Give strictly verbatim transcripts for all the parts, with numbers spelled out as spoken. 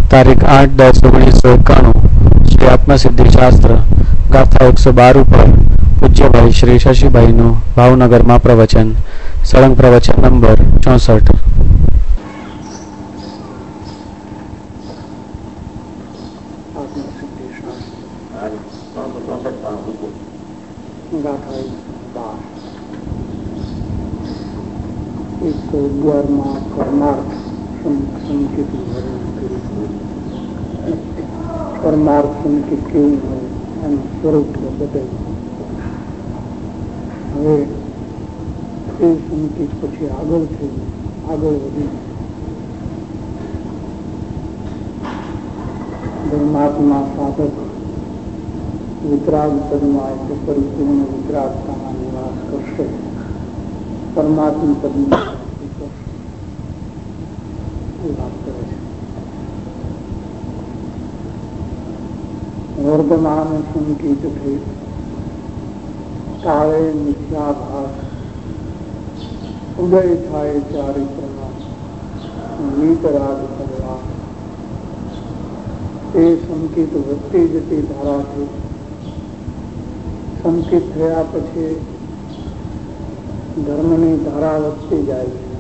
તારીખ આઠ દસ ઓગણીસો એકાણું શ્રી આત્મસિદ્ધિ શાસ્ત્ર ગાથા એકસો બાર ઉપર પૂજ્યભાઈ શ્રી શશીભાઈનું ભાવનગરમાં પ્રવચન. સળંગ પ્રવચન નંબર ચોસઠ. અગિયારમાં પરમાર્થ સંકેત વર્ણન કર્યું. પરમાર્થ સંકેત કેવું હોય એનું સ્વરૂપ બદલ્યું. હવે એ સંકેત પછી આગળ થયું, આગળ વધ્યું. પરમાત્મા સાધક વિતરાગ પદમાં એટલે પરિપૂર્ણ વિતરાગતામાં નિવાસ કરશે. પરમાત્મા પદમાં વાત કરે છે. વર્તમાન સંકેત થઈ કાળે મિથ્યાભાસ ઉદય થાય ચારિત્રમાં વિતરાગ કરવા. એ સંકેત વધતી જતી ધારા છે. સંકેત થયા પછી ધર્મની ધારા વધતી જાય છે.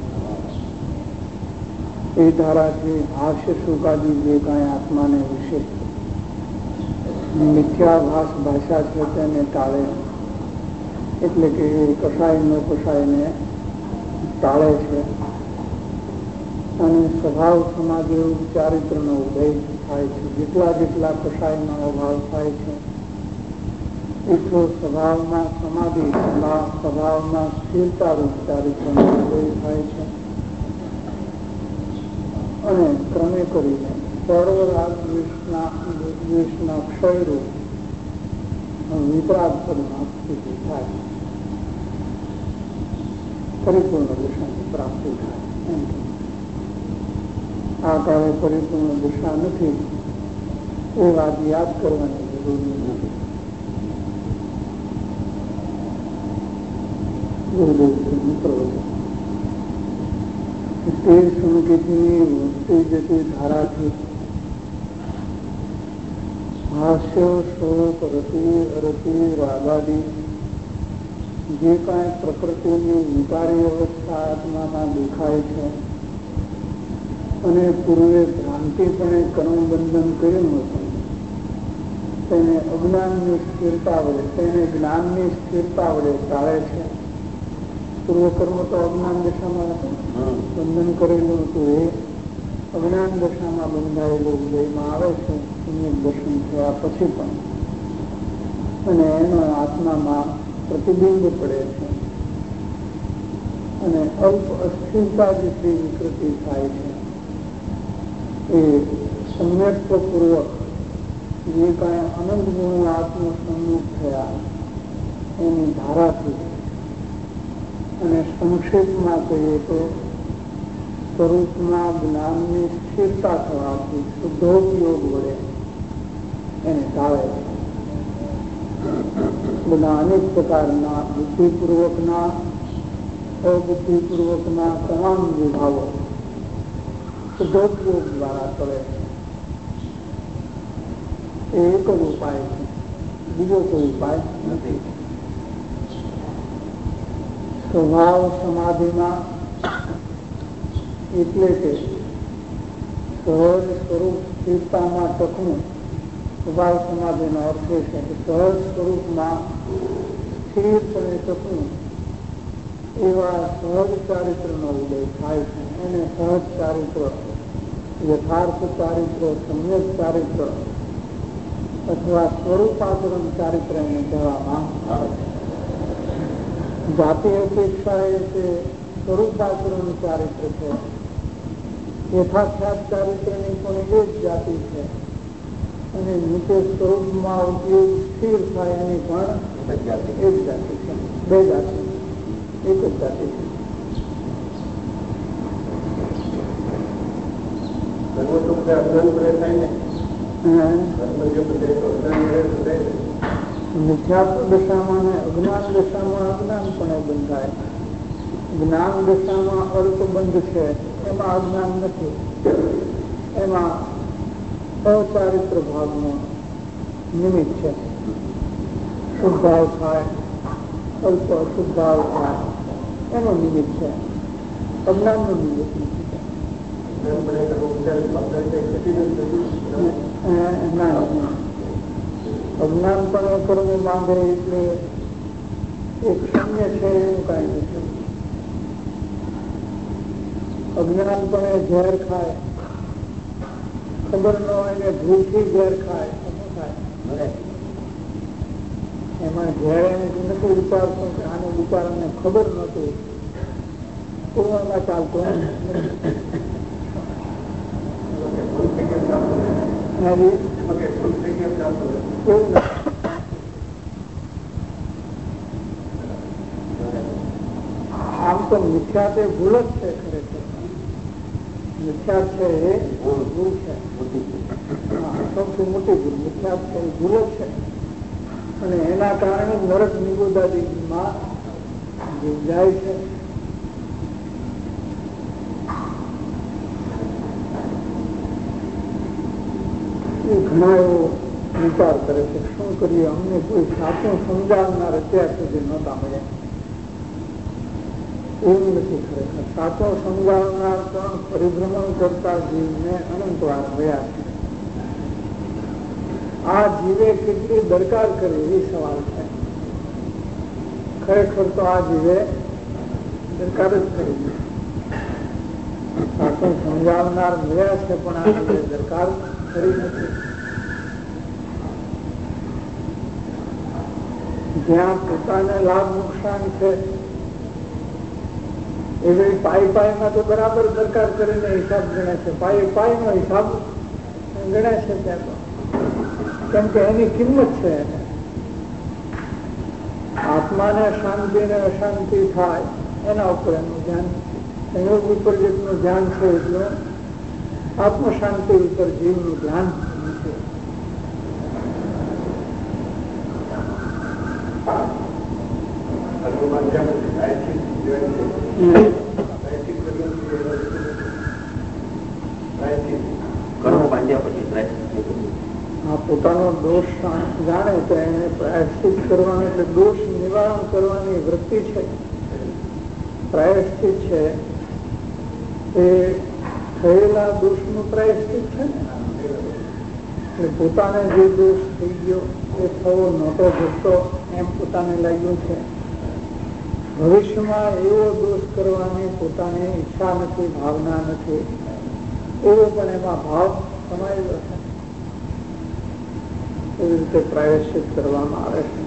એ ધારાથી હાસ્ય સુકાદી જે કાંઈ આત્માને વિશે મિથ્યાભાસ ભાષા છે તેને ટાળે, એટલે કે એ કસાય નો કસાયને ટાળે છે. અને સ્વભાવ સમાધિ ચારિત્રનો ઉદય થાય છે. જેટલા જેટલા કસાયનો અભાવ થાય છે એટલો સ્વભાવમાં સમાધિ સ્વભાવમાં સ્થિરતા રૂપ ચારિત્રનો ઉદય થાય છે. અને ક્રમે કરીને સર્વરાગ દ્વેષના ક્ષયરૂપ વિતરાગ પદમાં સ્થિતિ થાય, પરિપૂર્ણ દિશાની પ્રાપ્તિ થાય. આ કાળે પરિપૂર્ણ દિશા નથી એ વાત યાદ કરવાની જરૂરી નથી. ગુરુદેવ મિત્રો તે સંકેતની વધતી જતી ધારાથી હાસ્ય શોક રતિ અરતિ રાગાદી જે કાંઈ પ્રકૃતિની વિકારી અવસ્થા આત્મામાં દેખાય છે અને પૂર્વે ભ્રાંતિપણે કર્મબંધન કર્યું હતું તેને અજ્ઞાનની સ્થિરતા વડે તેને જ્ઞાનની સ્થિરતા વડે ટાળે છે. પૂર્વકર્મ તો અજ્ઞાન દશામાં બંધન કરેલું હતું, એ અજ્ઞાન દશામાં બંધાયેલું ઉદયમાં આવે છે સમ્યક દર્શન થયા પછી પણ, અને એનો આત્મામાં પ્રતિબિંબ પડે છે. અને અલ્પ અસ્થિરતા જેટલી વિકૃતિ થાય છે એ સમ્યકપૂર્વક જે કાંઈ અનંત ગુણો આત્મ સન્મુખ થયા એની ધારાથી, અને સંક્ષેપમાં કહીએ તો સ્વરૂપમાં જ્ઞાનની સ્થિરતા થવાથી શુદ્ધોપયોગ વડે એને ટાળે છે. બધા અનેક પ્રકારના બુદ્ધિપૂર્વકના અબુદ્ધિપૂર્વકના તમામ વિભાવો શુદ્ધોપયોગ દ્વારા કરે છે. એ એક જ ઉપાય છે, બીજો કોઈ ઉપાય નથી. સ્વભાવ સમાધિમાં એટલે કે સહજ સ્વરૂપ સ્થિરતામાં ટકવું. સ્વભાવ સમાધિનો અર્થ એ છે કે સહજ સ્વરૂપમાં સ્થિરપણે ટકવું. એવા સહજ ચારિત્રનો ઉદય થાય છે. એને સહજ ચારિત્ર, યથાર્થ ચારિત્ર, સમ્યક ચારિત્ર અથવા સ્વરૂપાચરણ ચારિત્ર એને કહેવામાં આવે છે. જાતિ અપેક્ષા એ તે સ્વરૂપાચરણ ચારિત્ર છે. યથાખ્યાત ચારિત્રની પણ એ જ જાતિ છે. અને નીચે સ્વરૂપમાં ઉપયોગ સ્થિર થાય એની પણ એક જાતિ છે. બે જાતિ એક જ જાતિ છે. મિથ્યા દશામાં ને અજ્ઞાન દશામાં અજ્ઞાનપણે બંધાય. જ્ઞાન દશામાં અલ્પબંધ છે, એમાં અજ્ઞાન નથી. એમાં અચારિત્ર ભાવનો નિમિત્ત છે. શુદ્ધ ભાવ થાય, અલ્પ અશુદ્ધ ભાવ થાય એનો નિમિત્ત છે, અજ્ઞાનનો નિમિત્ત નથી. અજ્ઞાનપણે કર્મ માંગે એટલે એક શૂન્ય છે એવું કઈ નથી. અજ્ઞાનપણે ઝેર ખાય, ખબર ન હોય ને ભૂલથી ઝેર ખાય, શું થાય? એમાં ઝેર એને નથી વિચારતું કે આને વિચારને ખબર નહોતું, પૂર્ણમાં ચાલતું આમ તો મિથ્યા તે ભૂલ જ છે. ખરેખર મિથ્યા છે એ ભૂલ છે, સૌથી મોટી ભૂલ મિથ્યા છે એ ભૂલ જ છે. અને એના કારણે નરક નિગોદાદીમાં જાય છે. એ ઘણા એવો વિચાર કરે છે, શું કરીએ, અમને કોઈ સાચું સમજાવનાર અત્યાર સુધી નહોતા મળ્યા. એવું નથી. ખરેખર સાચો સમજાવનાર પણ પરિભ્રમણ કરતા જીવને અનંત વાર રહ્યા છે. આ જીવે કેટલી દરકાર કરે એ સવાલ છે. ખરેખર તો આ જીવે દરકાર જ કરી. સાચું સમજાવનાર મળ્યા છે પણ આ જીવે દરકાર કરી નથી. જ્યાં પોતાને લાભ નુકસાન છે એવી પાઈ પાઈમાં તો બરાબર દરકાર કરીને હિસાબ ગણે છે. પાઈ પાઈ નો હિસાબ ગણે છે ત્યાં તો, કેમ કે એની કિંમત છે. આત્માને શાંતિ ને અશાંતિ થાય એના ઉપર એનું ધ્યાન, સંયોગ વિપર્યત નું ધ્યાન છે એટલું આત્મ શાંતિ ઉપર જીવનું ધ્યાન છે. પોતાનો દોષ જાણે તો એને પ્રાયશ્ચિત કરવાનો, એટલે દોષ નિવારણ કરવાની વૃત્તિ છે. પ્રાયશ્ચિત છે એ થયેલા દોષનું પ્રાયશ્ચિત છે ને. એટલે પોતાને જે દોષ થઈ ગયો એ થવો નહોતો ઘટતો એમ પોતાને લાગ્યું છે. ભવિષ્યમાં એવો દોષ કરવાની પોતાની ઈચ્છા નથી, ભાવના નથી, એવો પણ એમાં ભાવ સમાયેલો છે. એવી રીતે પ્રાયશ્ચિત કરવામાં આવે છે.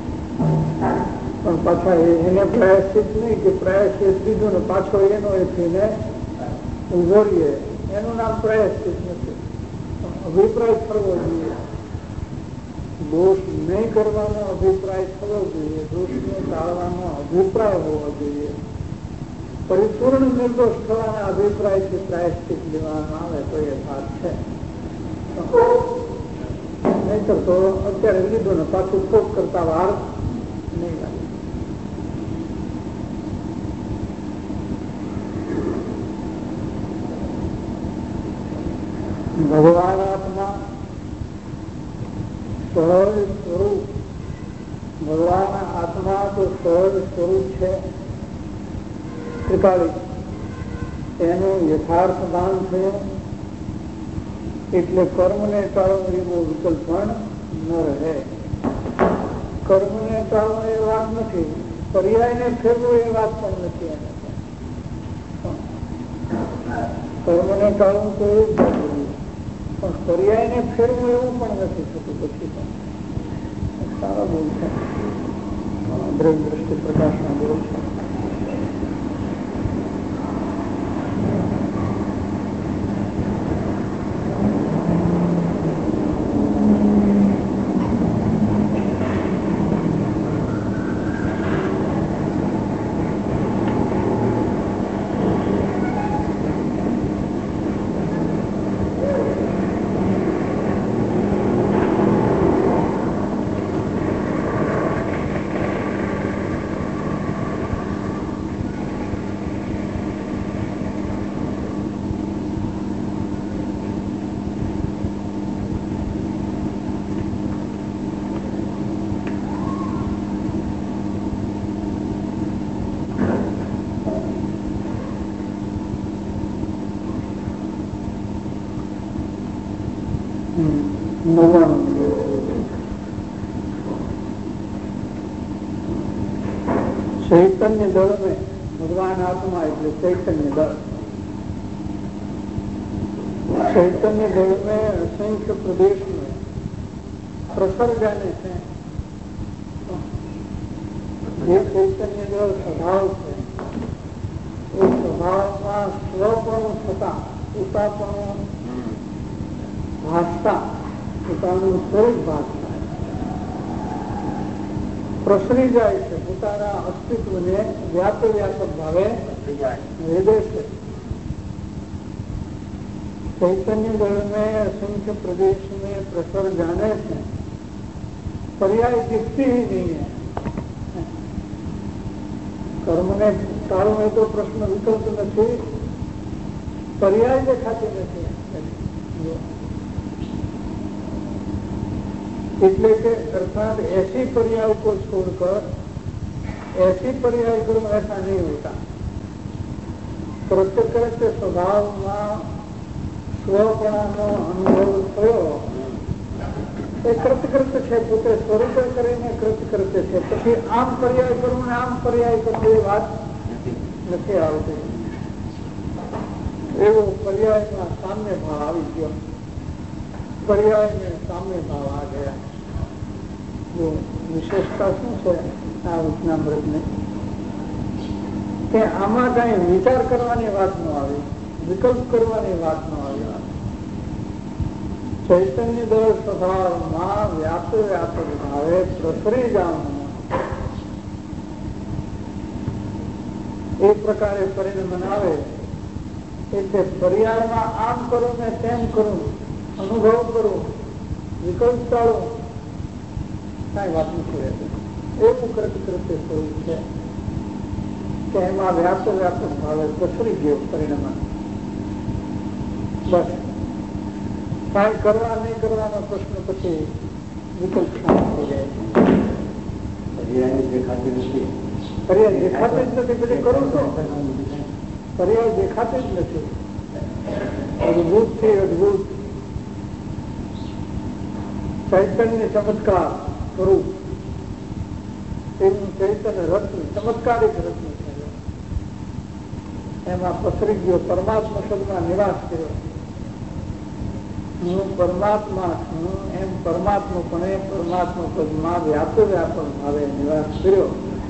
પણ પાછા એને પ્રાયશ્ચિત નહીં કે પ્રાયશ્ચિત દીધું ને પાછો એનો એથીને ઉભો રહીએ, એનું નામ પ્રાયશ્ચિત નથી. અભિપ્રાય થવો જોઈએ, દોષ નહીં કરવાનો અભિપ્રાય થવો જોઈએ, દોષને ટાળવાનો અભિપ્રાય હોવો જોઈએ. પરિપૂર્ણ નિર્દોષ થવાના અભિપ્રાયથી પ્રાયશ્ચિત લેવામાં આવે તો એ વાત છે. નહીતર તો અત્યારે લીધું ને પાછું ખોટ કરતા વાર નહીં લાગે. ભગવાન આત્મા સહજ સ્વરૂપ, ભગવાન આત્મા તો સહજ સ્વરૂપ છે, ત્રિકાળી. એનું યથાર્થ ભાન છે. એટલે કર્મને ટાળવો એવો વિકલ્પ પણ ન રહે. કર્મને ટાળવો એ વાત નથી, પર્યાયને ફેરવો એ વાત પણ નથી. એને કર્મને ટાળવું તો એ જ જરૂરી, પણ પર્યાયને ફેરવું એવું પણ નથી થતું. પછી પણ સારા બોલ છે, બ્રહ્મ દ્રષ્ટિ પ્રકાશના બોલ છે. નવ્વાણું चैतन्य दल में भगवान आत्मा એટલે चैतन्य दल चैतन्य दल में असंख्य प्रदेश में प्रसर जाने से જે ચૈતન્ય દળ સ્વભાવ છે એ સ્વભાવમાં સ્વપણું થતા પોતાપણું ભાસતા પોતાનું સ્વરૂપ ભાસતા પ્રસરી જાય છે, પોતાના અસ્તિત્વને વ્યાપ વ્યાપક ભાવે વેદે છે. चैतन्य दल में असंख्य प्रदेश में प्रसर जाने से पर्याय दिखती ही नहीं है. कर्म ने टाळो है तो प्रश्न विकल्प नहीं, पर्याय देखाती नहीं. એટલે કે अर्थात ऐसी पर्याय को छोड़कर ऐसी पर्याय कर्म ऐसा नहीं होता. प्रत्यक्ष स्वभाव में સ્વપણાનો અનુભવ થયો એ કૃતકૃત્ય છે, પોતે સ્વરૂપે કરીને કૃતકૃત્ય છે. પછી આમ પર્યાય કરવું ને આમ પર્યાય કરવું એ વાત નથી આવતી. એવો પર્યાયમાં સામ્ય ભાવ આવી ગયો, પર્યાય ને સામ્ય ભાવ આ ગયા. વિશેષતા શું છે આ વચનામૃતની કે આમાં કઈ વિચાર કરવાની વાત ન આવી, વિકલ્પ કરવાની વાત ન આવી. ચૈતન્ય દળ સ્વભાવમાં વ્યાપ વ્યાપક ભાવે પ્રસરી જવાનું એ પ્રકારે પરિણમન આવે. એટલે પર્યાયમાં આમ કરું ને તેમ કરું, અનુભવ કરું, વિકલ્પ ટાળું, કઈ વાત નથી રહેતી. એવું કૃત્ય સ્વરૂપ છે કે એમાં વ્યાપ વ્યાપક ભાવે પ્રસરી ગયો પરિણમન. બસ કઈ કરવા નહીં કરવાનો પ્રશ્ન પછી વિકલ્પ થઈ જાય. પર્યાય દેખાતી નથી, પર્યાય દેખાતી જ નથી. પછી કરું તો પર્યાય દેખાતી જ નથી. અદભુત થી અદભુત ચૈતન્ય ચમત્કાર સ્વરૂપ એનું ચૈતન્ય રત્ન, ચમત્કારિક રત્ન થયો. એમાં પસરી ગયો, પરમાત્મા પદમાં નિવાસ કર્યો. હું પરમાત્મા છું એમ પરમાત્મપણે પરમાત્મા પદમાં વ્યાપ વ્યાપક ભાવે નિવાસ કર્યો.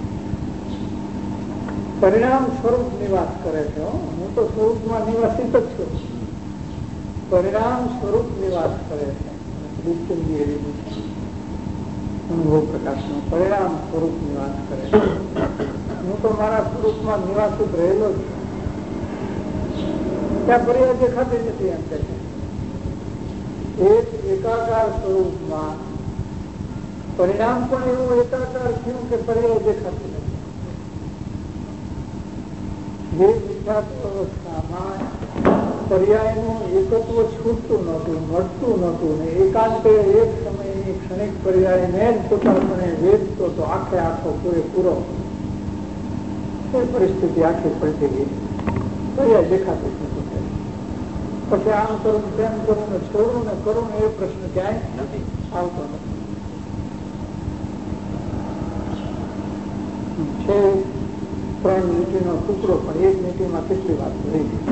પરિણામ સ્વરૂપ નિવાસ કરે છે. હું તો સ્વરૂપમાં નિવાસિત જ છું, પરિણામ સ્વરૂપ નિવાસ કરે છે. અનુભવ પ્રકાશનો પરિણામ સ્વરૂપ નિવાસ કરે છે. હું તો મારા સ્વરૂપમાં નિવાસિત રહેલો છું, ત્યાં પર્યાય દેખાતી નથી એમ કહે છે. એક એકાકાર સ્વરૂપમાં પરિણામ પણ એવું એકાકાર થયું કે પર્યાય દેખાતું નથી. જે વિખ્યાત અવસ્થામાં પર્યાયનું એકત્વ છૂટતું નહોતું, મળતું નહોતું ને એકાંતે એક સમયની ક્ષણિક પર્યાયને જ પોતાપણે વેચતો તો આખે આખો પૂરેપૂરો એ પરિસ્થિતિ આખી પલટી ગઈ. પર્યાય દેખાતું નથી. પછી આમ કરું તેમ કરું ને છોડું ને કરું ને એ પ્રશ્ન ક્યાંય નથી આવતો નથી. છે ત્રણ લીટીનો ટુકડો, પણ એક લીટીમાં કેટલી વાત રહી ગઈ.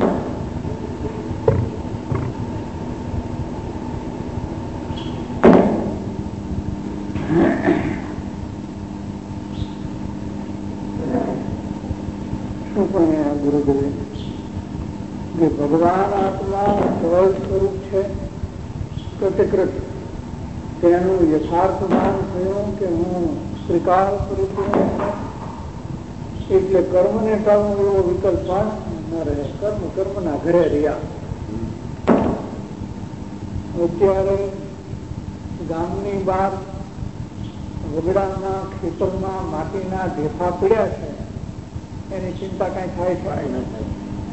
શું પણ ગુરુદેવે કે ભગવાન આત્મા સહજ સ્વરૂપ છે, પ્રતિકૃત તેનું યથાર્થ ભાન થયું કે હું સ્વીકાર કરું છું. એટલે કર્મને ટાળવું એવો વિકલ્પ ન રહે. કર્મ કર્મના ઘરે રહ્યા. અત્યારે ગામની બહાર વગડાના ખેતરમાં માટીના ઢેફા પડ્યા છે, એની ચિંતા કઈ થાય છે નથી.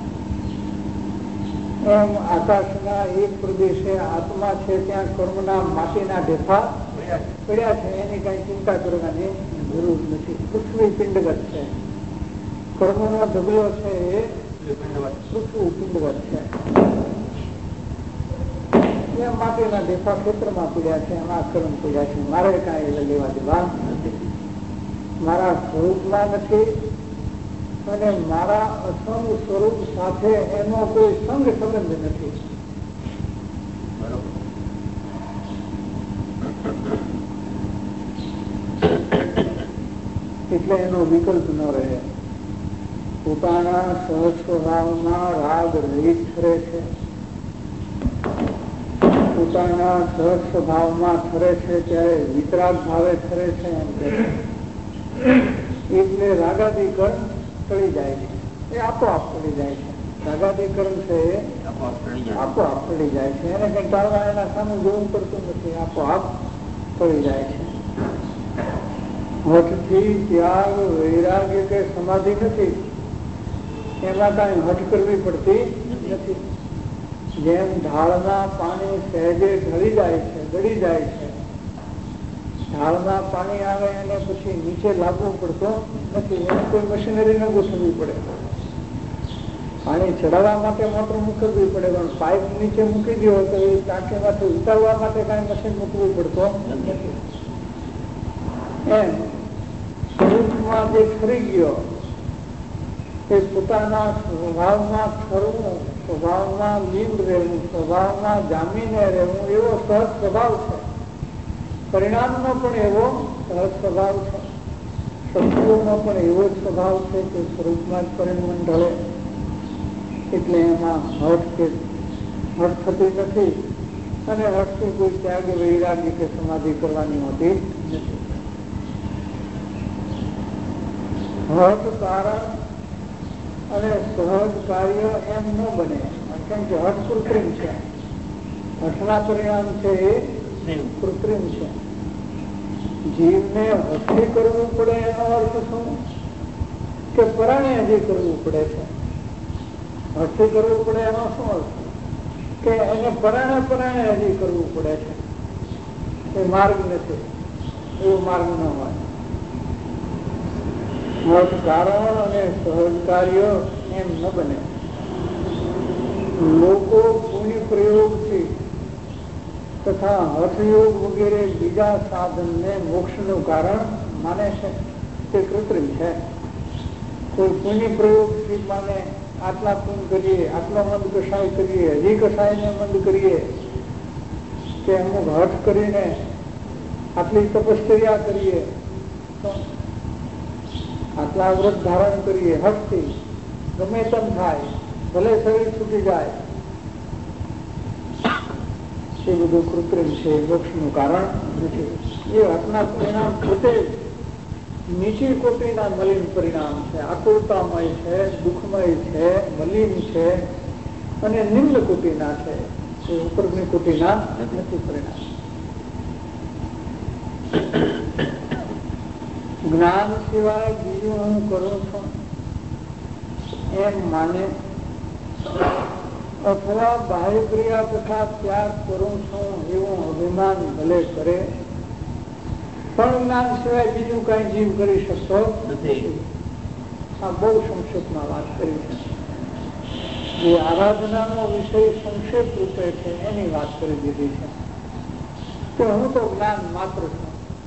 એમ આકાશના એક પ્રદેશે આત્મા છે, ત્યાં કર્મના માટીના ઢેફા પડ્યા છે, એની કઈ ચિંતા કરવાની જરૂર નથી. પૃથ્વી પિંડગત છે, કર્મનો ઢગલો છે એ પૃથ્વી પિંડગત છે. ને માટીના ઢેફા ખેતરમાં પીડ્યા છે, એમાં કર્મ પીડ્યા છે, મારે કાંઈ લેવા દેવા નથી, મારા સ્વરૂપમાં નથી અને મારા અસંગ સ્વરૂપ સાથે એનો કોઈ સંગ સંબંધ નથી. એટલે એનો વિકલ્પ ન રહે. પોતાના સહજ સ્વભાવમાં રાગ રહિત ઠરે છે, પોતાના સહજ સ્વભાવમાં ઠરે છે ત્યારે વિતરાગ ભાવે ઠરે છે. એમ કે એટલે રાગાદિકરણ ટળી જાય છે, એ આપોઆપ ટળી જાય છે. રાગાદિકરણ છે એ આપોઆપ ટળી જાય છે, એને કઈ ટાળવા એના સામે જોવું પડતું નથી, આપોઆપ ટળી જાય છે. હઠથી ત્યાગ વૈરાગ્ય કે સમાધિ નથી, એમાં કઈ હઠ કરવી પડતી નથી. જેમ ઢાળમાં પાણી સહેજે ઢળી જાય છે, ગળી જાય છે, ઢાળમાં પાણી આવે અને પછી નીચે લાવવું પડતો નથી, એને કોઈ મશીનરી ન ગોઠવવી પડે. પાણી ચડાવવા માટે મોટર મૂકવી પડે, પણ પાઇપ નીચે મૂકી દો તો એ ટાંકીમાંથી ઉતારવા માટે કઈ મશીન મૂકવું પડતો નથી. એમ સ્વરૂપમાં જે ખરી ગયો એ પોતાના સ્વભાવમાં ખરવું, સ્વભાવમાં લીન રહેવું, સ્વભાવમાં જામીને રહેવું, એવો સહજ સ્વભાવ છે. પરિણામનો પણ એવો સહજ સ્વભાવ છે, શત્રુઓનો પણ એવો જ સ્વભાવ છે કે સ્વરૂપમાં જ પરિણામ ઢળે. એટલે એમાં હઠ કે હઠ થતી નથી અને હઠથી કોઈ ત્યાગ વૈરાગ્ય કે સમાધિ કરવાની હોતી નથી. હઠ કારણ અને સહજ કાર્ય એમ ન બને, કેમ કે હઠ કૃત્રિમ છે, હઠના પરિણામ છે એ કૃત્રિમ છે. જીવને હઠી કરવું પડે એનો અર્થ શું કે પરાણે હજી કરવું પડે છે. હઠી કરવું પડે એનો શું અર્થ કે એને પરાણે પરાણે હજી કરવું પડે છે, એ માર્ગ નથી, એવો માર્ગ ન હોય. હઠ કારણ અને સહજ કાર્ય એમ ન બને. લોકો પુણ્ય પ્રયોગથી તથા હઠયોગ વગેરે બીજા સાધનને મોક્ષનું કારણ માને છે, તે કૃત્રિમ છે. કોઈ પુણ્ય પ્રયોગથી માને આટલા પુણ્ય કરીએ, આટલો મંદ કષાય કરીએ, હજી કષાયને મંદ કરીએ, કે અમુક હઠ કરીને આટલી તપશ્ચર્યા કરીએ, આટલા વ્રત ધારણ કરીએ, હઠથી ગમે તેમ થાય, ભલે શરીર છૂટી જાય, એ બધું કૃત્રિમ છે, મોક્ષનું કારણ નથી. એ હઠના પરિણામ પોતે નીચી કોટીના મલિન પરિણામ છે, આકુરતામય છે, દુઃખમય છે, મલિન છે અને નિમ્ન કોટીના છે, એ ઉપરની કોટીના નથી પરિણામ. જ્ઞાન સિવાય બીજું હું કરું છું એમ માને અથવા બાહ્ય ક્રિયા તથા ત્યાગ કરું છું એવું અભિમાન ભલે કરે, પણ જ્ઞાન સિવાય બીજું કઈ જીવ કરી શકતો નથી. આ બહુ સંક્ષેપમાં વાત કરી છે. જે આરાધનાનો વિષય સંક્ષેપ રૂપે છે એની વાત કરી દીધી છે કે હું તો જ્ઞાન માત્ર છું.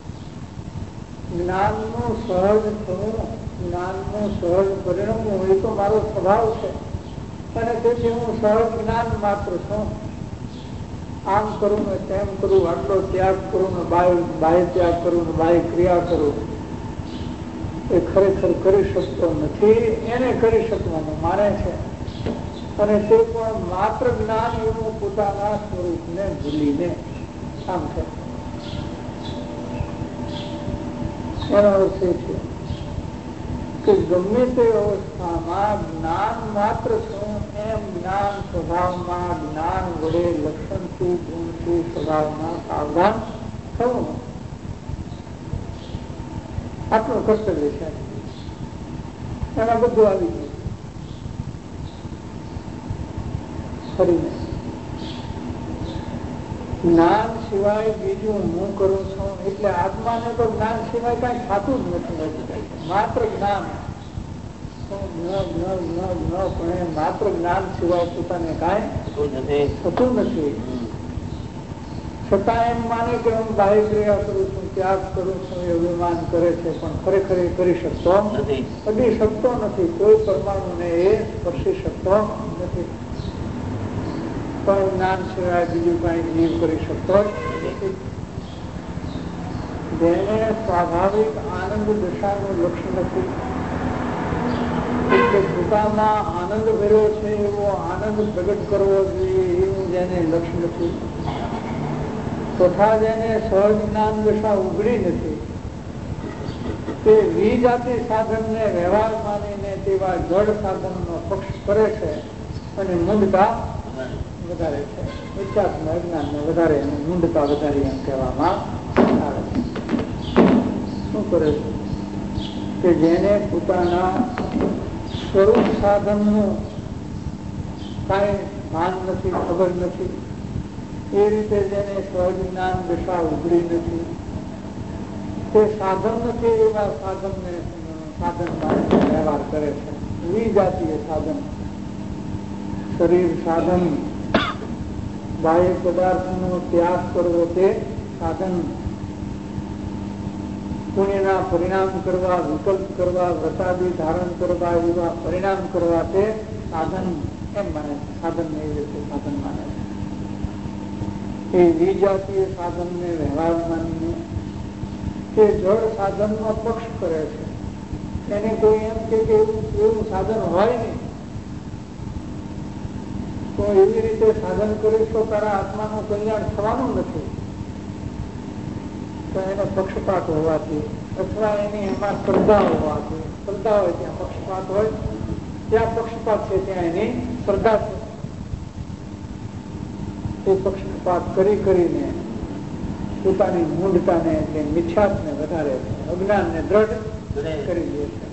જ્ઞાનનું સહજ થવું, જ્ઞાનનું સહજ પરિણમવું એ તો મારો સ્વભાવ છે અને તેથી હું સહજ જ્ઞાન માત્ર છું. આમ કરું ને તેમ કરું, આટલો ત્યાગ કરું ને બાહ્ય ત્યાગ કરું ને બાહ્ય ક્રિયા કરું, એ ખરેખર કરી શકતો નથી. એને કરી શકવાનું માને છે અને તે પણ માત્ર જ્ઞાન એવું પોતાના સ્વરૂપને ભૂલીને. આમ છે એનો અર્થ એ છે કે ગમે તે અવસ્થામાં જ્ઞાન માત્ર છું એમ જ્ઞાન સ્વભાવમાં, જ્ઞાન વડે લક્ષણથી, ગુણથી સ્વભાવમાં સાવધાન થવું, આટલું કર્તવ્ય છે. એમાં બધું આવી ગયું ફરીને. જ્ઞાન સિવાય બીજું હું કરું છું એટલે આત્માને તો જ્ઞાન સિવાય કઈ થતું જ નથી. માત્ર જ્ઞાન, માત્ર જ્ઞાન સિવાય પોતાને કઈ થતું નથી. છતાં એમ માને કે હું બાહ્ય ક્રિયા કરું છું, ત્યાગ કરું છું, એ અભિમાન કરે છે, પણ ખરેખર એ કરી શકતો નથી, કરી શકતો નથી. કોઈ પરમાણુને એ સ્પર્શી શકતો નથી. પણ જ્ઞાન સિવાય બીજું કઈ જીવ કરી શકતો નથી. જેને સ્વાભાવિક આનંદ દશાનું લક્ષ્ય નથી, એટલે પોતાના આનંદ ભર્યો છે એવો આનંદ પ્રગટ કરવો જોઈએ એવું જેને લક્ષ્ય નથી, તથા જેને સહજ જ્ઞાન દશા ઉઘડી નથી, તે વિજાતિ સાધનને વ્યવહાર માનીને તેવા જડ સાધનનો પક્ષ કરે છે અને મૂંઢતા વધારે છે. વિચાત્મ અજ્ઞાનને વધારે અને મૂંઢતા વધારે એમ કહેવામાં આવે છે. શું કરે છે કે જેને પોતાના સ્વરૂપ સાધનનું કાંઈ ભાન નથી, ખબર નથી, એ રીતે જેને સહજ જ્ઞાન દશા ઉઘડી નથી, તે સાધન નથી એવા સાધનને સાધનમાં વ્યવહાર કરે છે. વિજાતીય સાધન, શરીર સાધન, બાહ્ય પદાર્થનો ત્યાગ કરવો તે સાધન, પુણ્યના પરિણામ કરવા, વિકલ્પ કરવા, વ્રતાદી ધારણ કરવા, એવા પરિણામ કરવા તે સાધન એમ માને છે. સાધન એ રીતે સાધન માને છે. એ વિજાતીય સાધનને વ્યવહાર માનીને તે જળ સાધનનો પક્ષ કરે છે. એને કોઈ એમ કે એવું એવું સાધન હોય નહીં, તો એવી રીતે સાધન કરીશ તો તારા આત્માનું કલ્યાણ થવાનું નથી, તો એને પક્ષપાત હોવાથી અથવા એની એમાં શ્રદ્ધા હોવાથી, શ્રદ્ધા હોય ત્યાં પક્ષપાત હોય, ત્યાં પક્ષપાત છે ત્યાં એની શ્રદ્ધા છે. એ પક્ષપાત કરી કરીને પોતાની મૂઢતાને એટલે મિથ્યાત્વને વધારે છે, અજ્ઞાનને દ્રઢ કરી દે છે.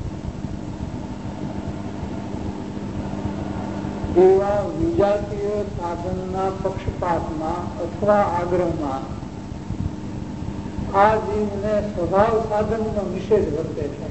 એવા વિજાતીય સાધનના પક્ષપાતમાં અથવા આગ્રહમાં આ જીવને સ્વભાવ સાધનનો નિષેધ વર્તે છે.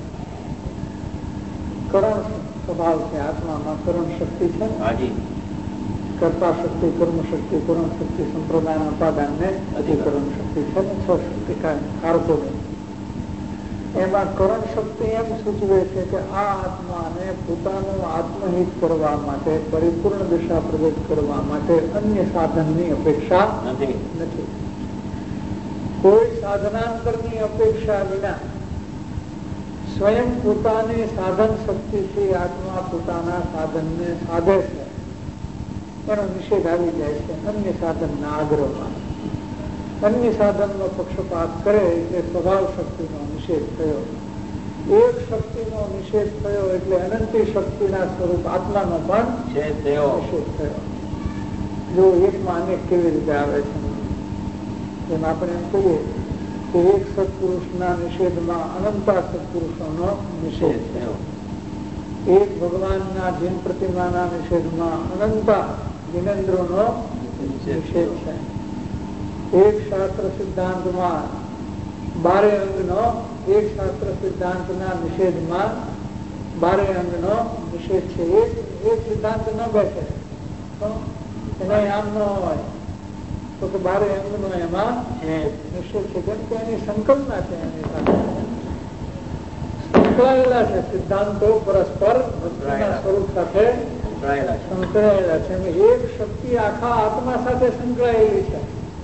કરણ સ્વભાવ છે આત્મામાં, કરણ શક્તિ છે, કર્તા શક્તિ, કર્મ શક્તિ, કરણ શક્તિ, સંપ્રદાયના ઉપાદાનને અધિકરણ શક્તિ છે ને, છ શક્તિ કારકો. એમાં કરણ શક્તિ એમ સૂચવે છે કે આ આત્માને પોતાનું આત્મહિત કરવા માટે, પરિપૂર્ણ દિશા પ્રગટ કરવા માટે અન્ય સાધનની અપેક્ષા નથી. કોઈ સાધનાંતરની અપેક્ષા વિના સ્વયં પોતાની સાધન શક્તિથી આત્મા પોતાના સાધનને સાધે છે, એનો નિષેધ આવી જાય છે અન્ય સાધનના આગ્રહમાં. અન્ય સાધનનો પક્ષપાત કરે એટલે સ્વભાવ શક્તિનો નિષેધ થયો. એક શક્તિનો નિષેધ થયો એટલે અનંતી શક્તિના સ્વરૂપ આત્માનો પણ નિષેધ થયો. જો એકમાં અનેક કેવી રીતે આવે છે, એમ આપણે એમ કહીએ કે એક સત્પુરુષના નિષેધમાં અનંતા સત્પુરુષોનો નિષેધ થયો. એક ભગવાનના જીન પ્રતિમાના નિષેધમાં અનંતા જીનેન્દ્રોનો નિષેધ છે. એક શાસ્ત્ર સિદ્ધાંતમાં બારે અંગનો, એક શાસ્ત્ર સિદ્ધાંતના નિષેધમાં બારે અંગનો નિષેધ છે. એક એક સિદ્ધાંત ન બેસે તો એને આમ ન હોય તો કે બારે અંગનો એમાં નિષેધ છે, કેમ કે એની સંકલ્પના છે, એની સાથે સંકળાયેલા છે. સિદ્ધાંતો પરસ્પર સ્વરૂપ સાથે સંકળાયેલા છે. એક શક્તિ આખા આત્મા સાથે સંકળાયેલી છે.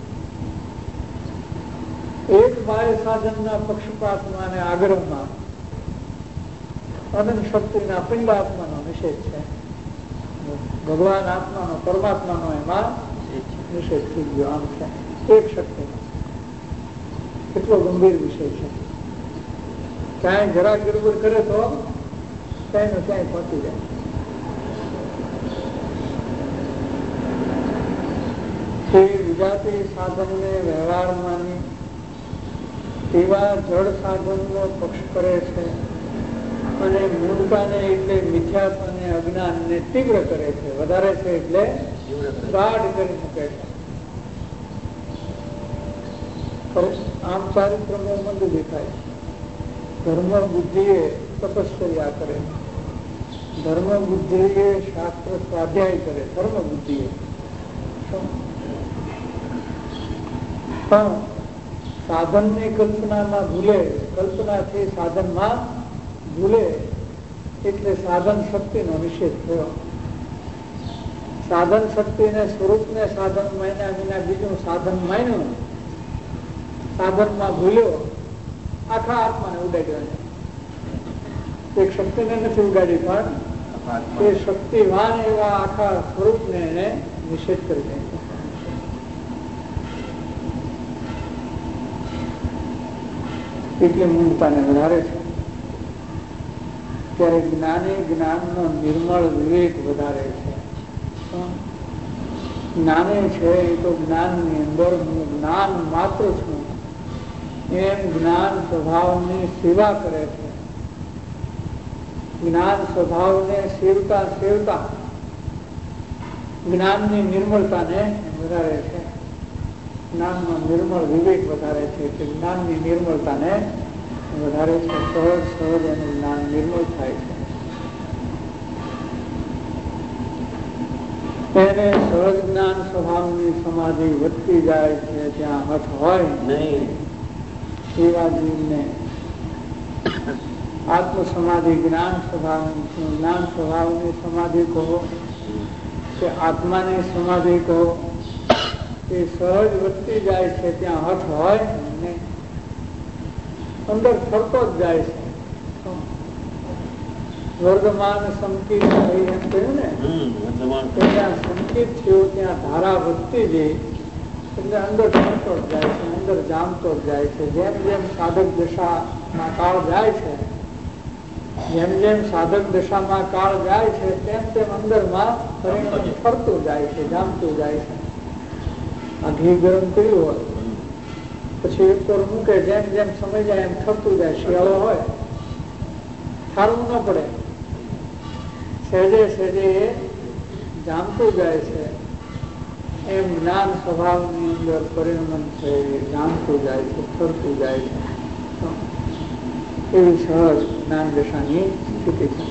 એક બાહ્ય સાધનના પક્ષપાતમાં અને આગ્રહમાં અનંત શક્તિના પિંડાત્માનો નિષેધ છે. ભગવાન આત્માનો, પરમાત્માનો એમાં નિષેધ થઈ ગયો. આમ છે એક શક્તિ. કેટલો ગંભીર વિષય છે. ક્યાંય જરા ગડબડ કરે તો ક્યાંય ને ક્યાંય પહોંચી જાય. તે વિજાતી સાધનને વ્યવહાર માની તેવા જળ સાધનનો પક્ષ કરે છે અને મૂળતાને એટલે મિથ્યાત્વ અને અજ્ઞાનને તીવ્ર કરે છે, વધારે છે એટલે ગાઢ કરી મૂકે છે. આમ ચારિત્રનો મંદ દેખાય. ધર્મ બુદ્ધિએ તપશ્ચર્યા કરે, ધર્મ બુદ્ધિએ શાસ્ત્ર સ્વાધ્યાય કરે, ધર્મ બુદ્ધિએ પણ સાધનની કલ્પનામાં ભૂલે, કલ્પનાથી સાધનમાં ભૂલે એટલે સાધન શક્તિનો નિષેધ થયો. સાધન શક્તિને સ્વરૂપને સાધન માન્યા વિના બીજું સાધન માન્યું, સાધનમાં ભૂલ્યો, આખા આત્માને ઉડાડ્યો. એક શક્તિને નથી ઉડાડી પણ એ શક્તિવાન એવા આખા સ્વરૂપને એને નિષેધ કરી નાખ્યો. એટલે મૂળતાને વધારે છે. ત્યારે જ્ઞાની જ્ઞાનનો નિર્મળ વિવેક વધારે છે. જ્ઞાની છે એ તો જ્ઞાનની અંદર હું જ્ઞાન માત્ર છું એમ જ્ઞાન સ્વભાવની સેવા કરે છે. જ્ઞાન સ્વભાવને સેવતા સેવતા જ્ઞાનની નિર્મળતાને વધારે છે. જ્ઞાનનો નિર્મળ વિવેક વધારે છે કે જ્ઞાનની નિર્મળતાને વધારે છે. સહજ સહજ એનું જ્ઞાન નિર્મળ થાય છે. એને સહજ જ્ઞાન સ્વભાવની સમાધિ વધતી જાય છે. ત્યાં હઠ હોય નહીં એવા જીવને આત્મ સમાધિ જ્ઞાન સ્વભાવ જ્ઞાન સ્વભાવની સમાધિ કહો કે આત્માની સમાધિ કહો, એ સહજ વધતી જાય છે. ત્યાં હઠ હોય નહીં, અંદર ફરતો જ જાય છે. વર્ધમાન સંકિત એમ કહ્યું ને, ત્યાં સંકિત થયું ત્યાં ધારા વધતી જઈ એટલે અંદર ફરતો જ જાય છે, અંદર જામતો જ જાય છે. જેમ જેમ સાધક દશામાં કાળ જાય છે, જેમ જેમ સાધક દશામાં કાળ જાય છે તેમ તેમ અંદરમાં ફરતું જાય છે, જામતું જાય છે. આ ઘી ગરમ કર્યું હોય પછી ઉપર મૂકે, જેમ જેમ સમય જાય એમ થતું જાય. શિયાળો હોય સારું ન પડે, સહેજે સહેજે એ જામતું જાય છે. એમ જ્ઞાન સ્વભાવની અંદર પરિણમન છે, જામતું જાય છે, ફરતું જાય છે. એવી સહજ જ્ઞાન દશાની સ્થિતિ છે.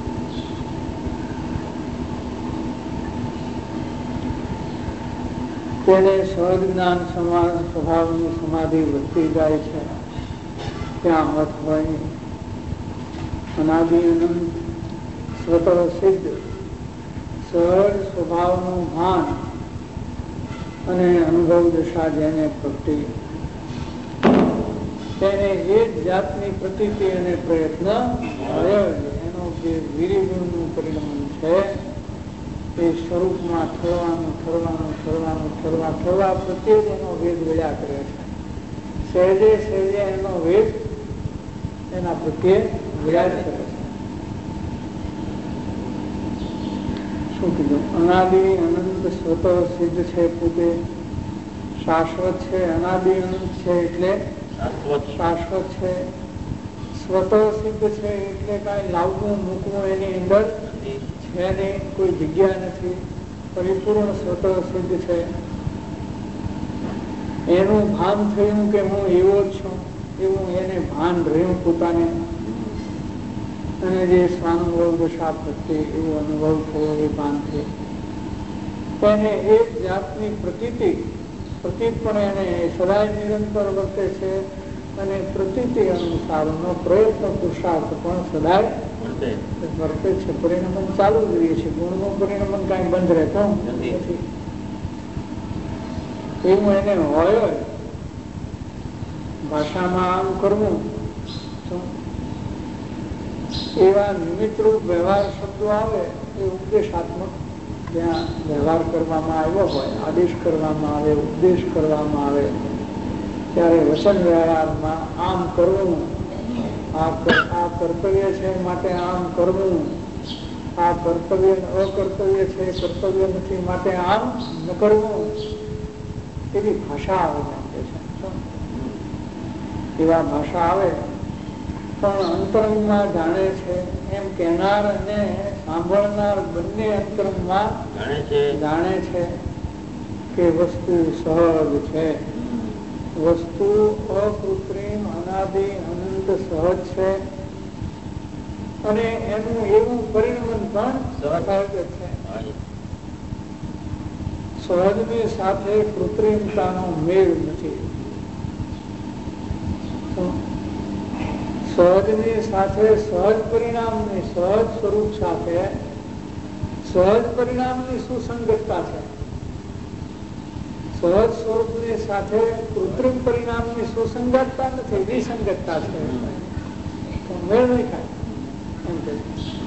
તેને સહજ જ્ઞાન સ્વભાવની સમાધિ વધતી જાય છે. ત્યાં મત હોય અનાદિ અનંત સ્વતઃ સિદ્ધ સહજ સ્વભાવનું ભાન અને અનુભવ દશા જેને પ્રગટી તેને એ જ જાતની પ્રતીતિ અને પ્રયત્ન એનો જે વીર્યગુણનું પરિણામ છે એ સ્વરૂપમાં ઠરવાનું ઠરવાનું ઠરવાનું ઠરવા ઠરવા પ્રત્યે જ એનો વેદ વળ્યા કરે છે. સહેજે સહેજે એનો વેદ એના પ્રત્યે વળ્યા કરે છે. શું કીધું? અનાદિ અનંત સ્વતઃ સિદ્ધ છે, પોતે શાશ્વત છે. અનાદિ અનંત છે એટલે શાશ્વત છે. સ્વતઃ સિદ્ધ છે એટલે કઈ લાવવું મૂકવું એની અંદર છે નહીં, કોઈ જગ્યા નથી. પરિપૂર્ણ સ્વતઃ સિદ્ધ છે. એનું ભાન થયું કે હું એવો જ છું એવું એને ભાન રહ્યું પોતાને, અને જે સ્વાનુભવ દશા પ્રત્યે એવો અનુભવ થયો એ ભાન થયો. એને એક જાતની પ્રતીતિ પ્રતીત પણ એને સદાય નિરંતર વર્તે છે, અને પ્રતીતિ અનુસારનો પ્રયત્ન પુરુષાર્થ પણ સદાય વર્તે છે. પરિણમન ચાલુ જ રહે છે. ગુણનું પરિણમન કઈ બંધ રહેતો નથી. એવું એને હોય ભાષામાં આમ કરવું, એવા નિમિત્તરૂપ વ્યવહાર શબ્દો આવે એ ઉપદેશાત્મક જ્યાં વ્યવહાર કરવામાં આવ્યો હોય, આદેશ કરવામાં આવે, ઉપદેશ કરવામાં આવે ત્યારે વચન વ્યવહારમાં આમ કરવું, આ કર્તવ્ય છે માટે આમ કરવું, આ કર્તવ્ય અકર્તવ્ય છે, કર્તવ્ય નથી માટે આમ ન કરવું, એવી ભાષા આવે છે. એવા ભાષા આવે પણ અંતરંગમાં જાણે છે એમ કહેનાર અને સાંભળનાર બંને અંતરંગમાં જાણે છે કે વસ્તુ સહજ છે, વસ્તુ અકૃત્રિમ અનાદિ અનંત સહજ છે, અને એનું એવું પરિણમન પણ સહજ છે. સહજની સાથે કૃત્રિમતાનો મેળ નથી. સહજની સાથે સહજ પરિણામની સહજ સ્વરૂપ સાથે સહજ પરિણામની સુસંગતતા છે. સહજ સ્વરૂપની સાથે કૃત્રિમ પરિણામની સુસંગતતા નથી, વિસંગતતા છે. મેળ નહીં થાય એમ કે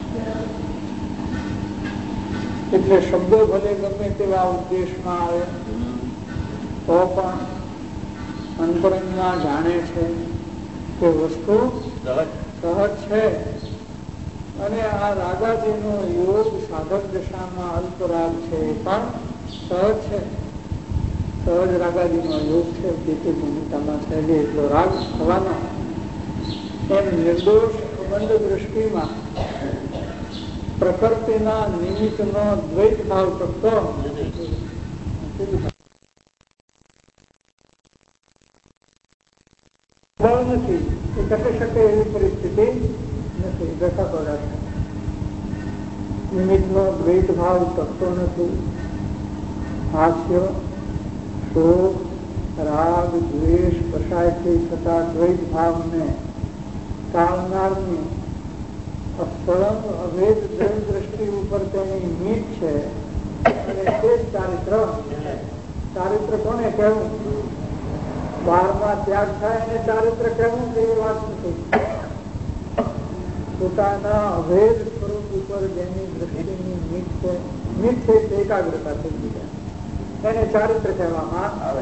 એટલે શબ્દો ભલે ગમે તેવા ઉદ્દેશમાં આવે તો પણ અંતરંગમાં જાણે છે કે વસ્તુ સહજ છે. અને આ રાગાજીનો યોગ સાધક દશામાં અલ્પરાગ છે એ પણ સહજ છે. સહજ રાગાજીનો યોગ છે. જેથી ભૂમિકામાં થયેલી એટલો રાગ થવાનો એમ નિર્દોષ સંબંધ દૃષ્ટિમાં પ્રકૃતિના નિમિત્તનો દ્વૈત ભાવ કરતો નથી. એ ટકી શકે એવી પરિસ્થિતિ નથી. દશાપડા છે. નિમિત્તનો દ્વૈત ભાવ ટકતો નથી. હાસ્ય, શોક, રાગ, દ્વેષ, કશાયથી થતા દ્વૈત ભાવને ટાળનારની અસળંગ અભેદ દ્રષ્ટિ ઉપર તેની મીત છે. અને તે જ ચારિત્ર. ચારિત્ર કોને કહેવું? બહારમાં ત્યાગ થાય અને ચારિત્ર કહેવું કે એ વાત નથી. પોતાના અભેદ સ્વરૂપ ઉપર જેની દ્રષ્ટિની મીત છે, મીત છે તે એકાગ્રતા થઈ જાય એને ચારિત્ર કહેવામાં આવે.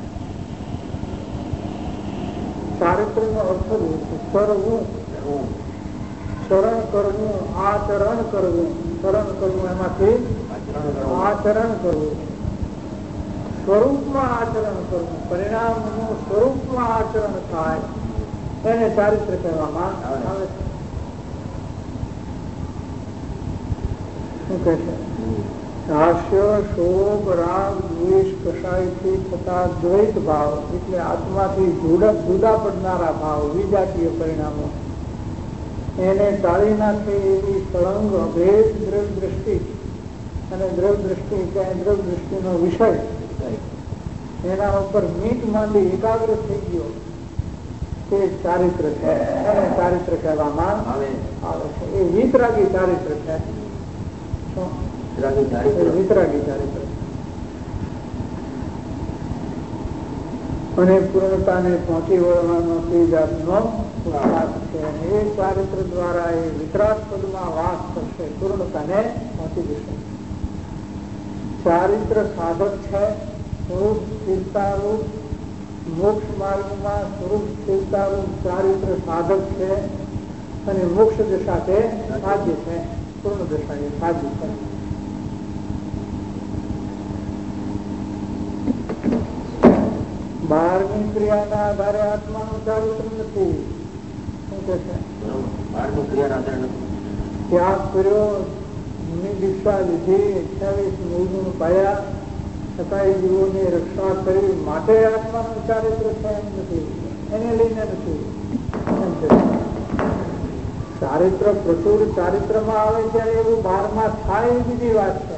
ચારિત્ર નો અર્થ કરવું, શરણ કરવું, આચરણ કરવું. શરણ કરવું એમાંથી આચરણ કરવું, સ્વરૂપમાં આચરણ કરવું, પરિણામનું સ્વરૂપમાં આચરણ થાય એને ચારિત્ર કહેવામાં આવે છે. શું કહે છે? હાસ્ય, શોક, રાગ, દ્વેષ, કશાયથી થતા દ્વૈત ભાવ એટલે આત્માથી જુદા જુદા પડનારા ભાવ, વિજાતીય પરિણામો એને ટાળી નાખે એવી સળંગ અભેદ દ્રવ દ્રષ્ટિ. અને દ્રવ દ્રષ્ટિ કે દ્રવ દ્રષ્ટિનો વિષય એના ઉપર મીટ માંડી એકાગ્ર થઈ ગયો તે ચારિત્ર છે. એને ચારિત્ર કહેવામાં આવે છે. એ વિતરાગી ચારિત્ર છે. વિતરાગી ચારિત્ર અને પૂર્ણતાને પહોંચી વળવાનો તે જાતનો પુરુષાર્થ છે. એ ચારિત્ર દ્વારા એ વિતરાગ પદમાં વાસ કરશે, પૂર્ણતાને પહોંચી જશે. ચારિત્ર સાધક છે. સ્વરૂપ સ્થિરતારૂપ મોક્ષ માર્ગમાં સ્વરૂપ સ્થિરતારૂપ ચારિત્ર સાધક છે. અને મોક્ષ દશા તે સાધ્ય છે. પૂર્ણ દશા એ સાધ્ય છે. બહારની ક્રિયાના આધારે આત્માનું ચારિત્ર નથી. શું કે છે? ત્યાગ કર્યો, દીક્ષા લીધી, અઠ્યાવીસ મૂળગુણ પાયા, છતાંય જીવોની રક્ષા કરી માટે આત્માનું ચારિત્ર છે એમ નથી. એને લઈને નથી. ચારિત્ર પ્રચુર ચારિત્રમાં આવે ત્યારે એવું બહારમાં થાય એ બીજી વાત છે.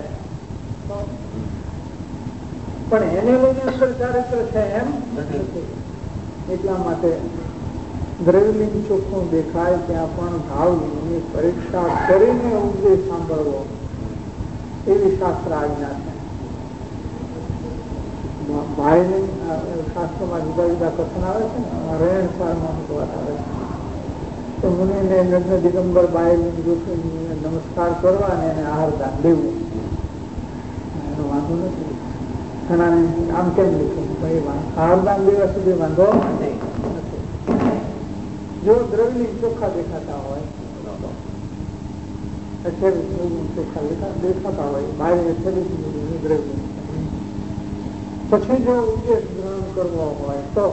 પણ એને લઈને અંદર ચારિત્ર છે એમ નથી. એટલા માટે દ્રવ્યલિંગ ચોખ્ખું દેખાય ત્યાં પણ ભાવલિંગની પરીક્ષા કરીને ઉપદેશ સાંભળવો એવી શાસ્ત્ર આજ્ઞા છે. ભાઈલિંગ શાસ્ત્રમાં જુદા જુદા કથન આવે છે ને, રહેણ સારમાં વાત આવે છે તો મુનિને લગ્ન દિગંબર બાયલિંગ જોખીને નમસ્કાર કરવા અને એને આહાર દાન દેવું એનો વાંધો નથી. ઘણાને આમ કેમ લીધું ભાઈ આહાર દાન દેવા સુધી વાંધો નથી. જો દ્રવ્યલિંગ ચોખ્ખા દેખાતા હોય, ચોખ્ખા દેખાતા હોય બહાર દ્રવ્ય, પછી જો ઉદ્દેશ ગ્રહણ કરવો હોય તો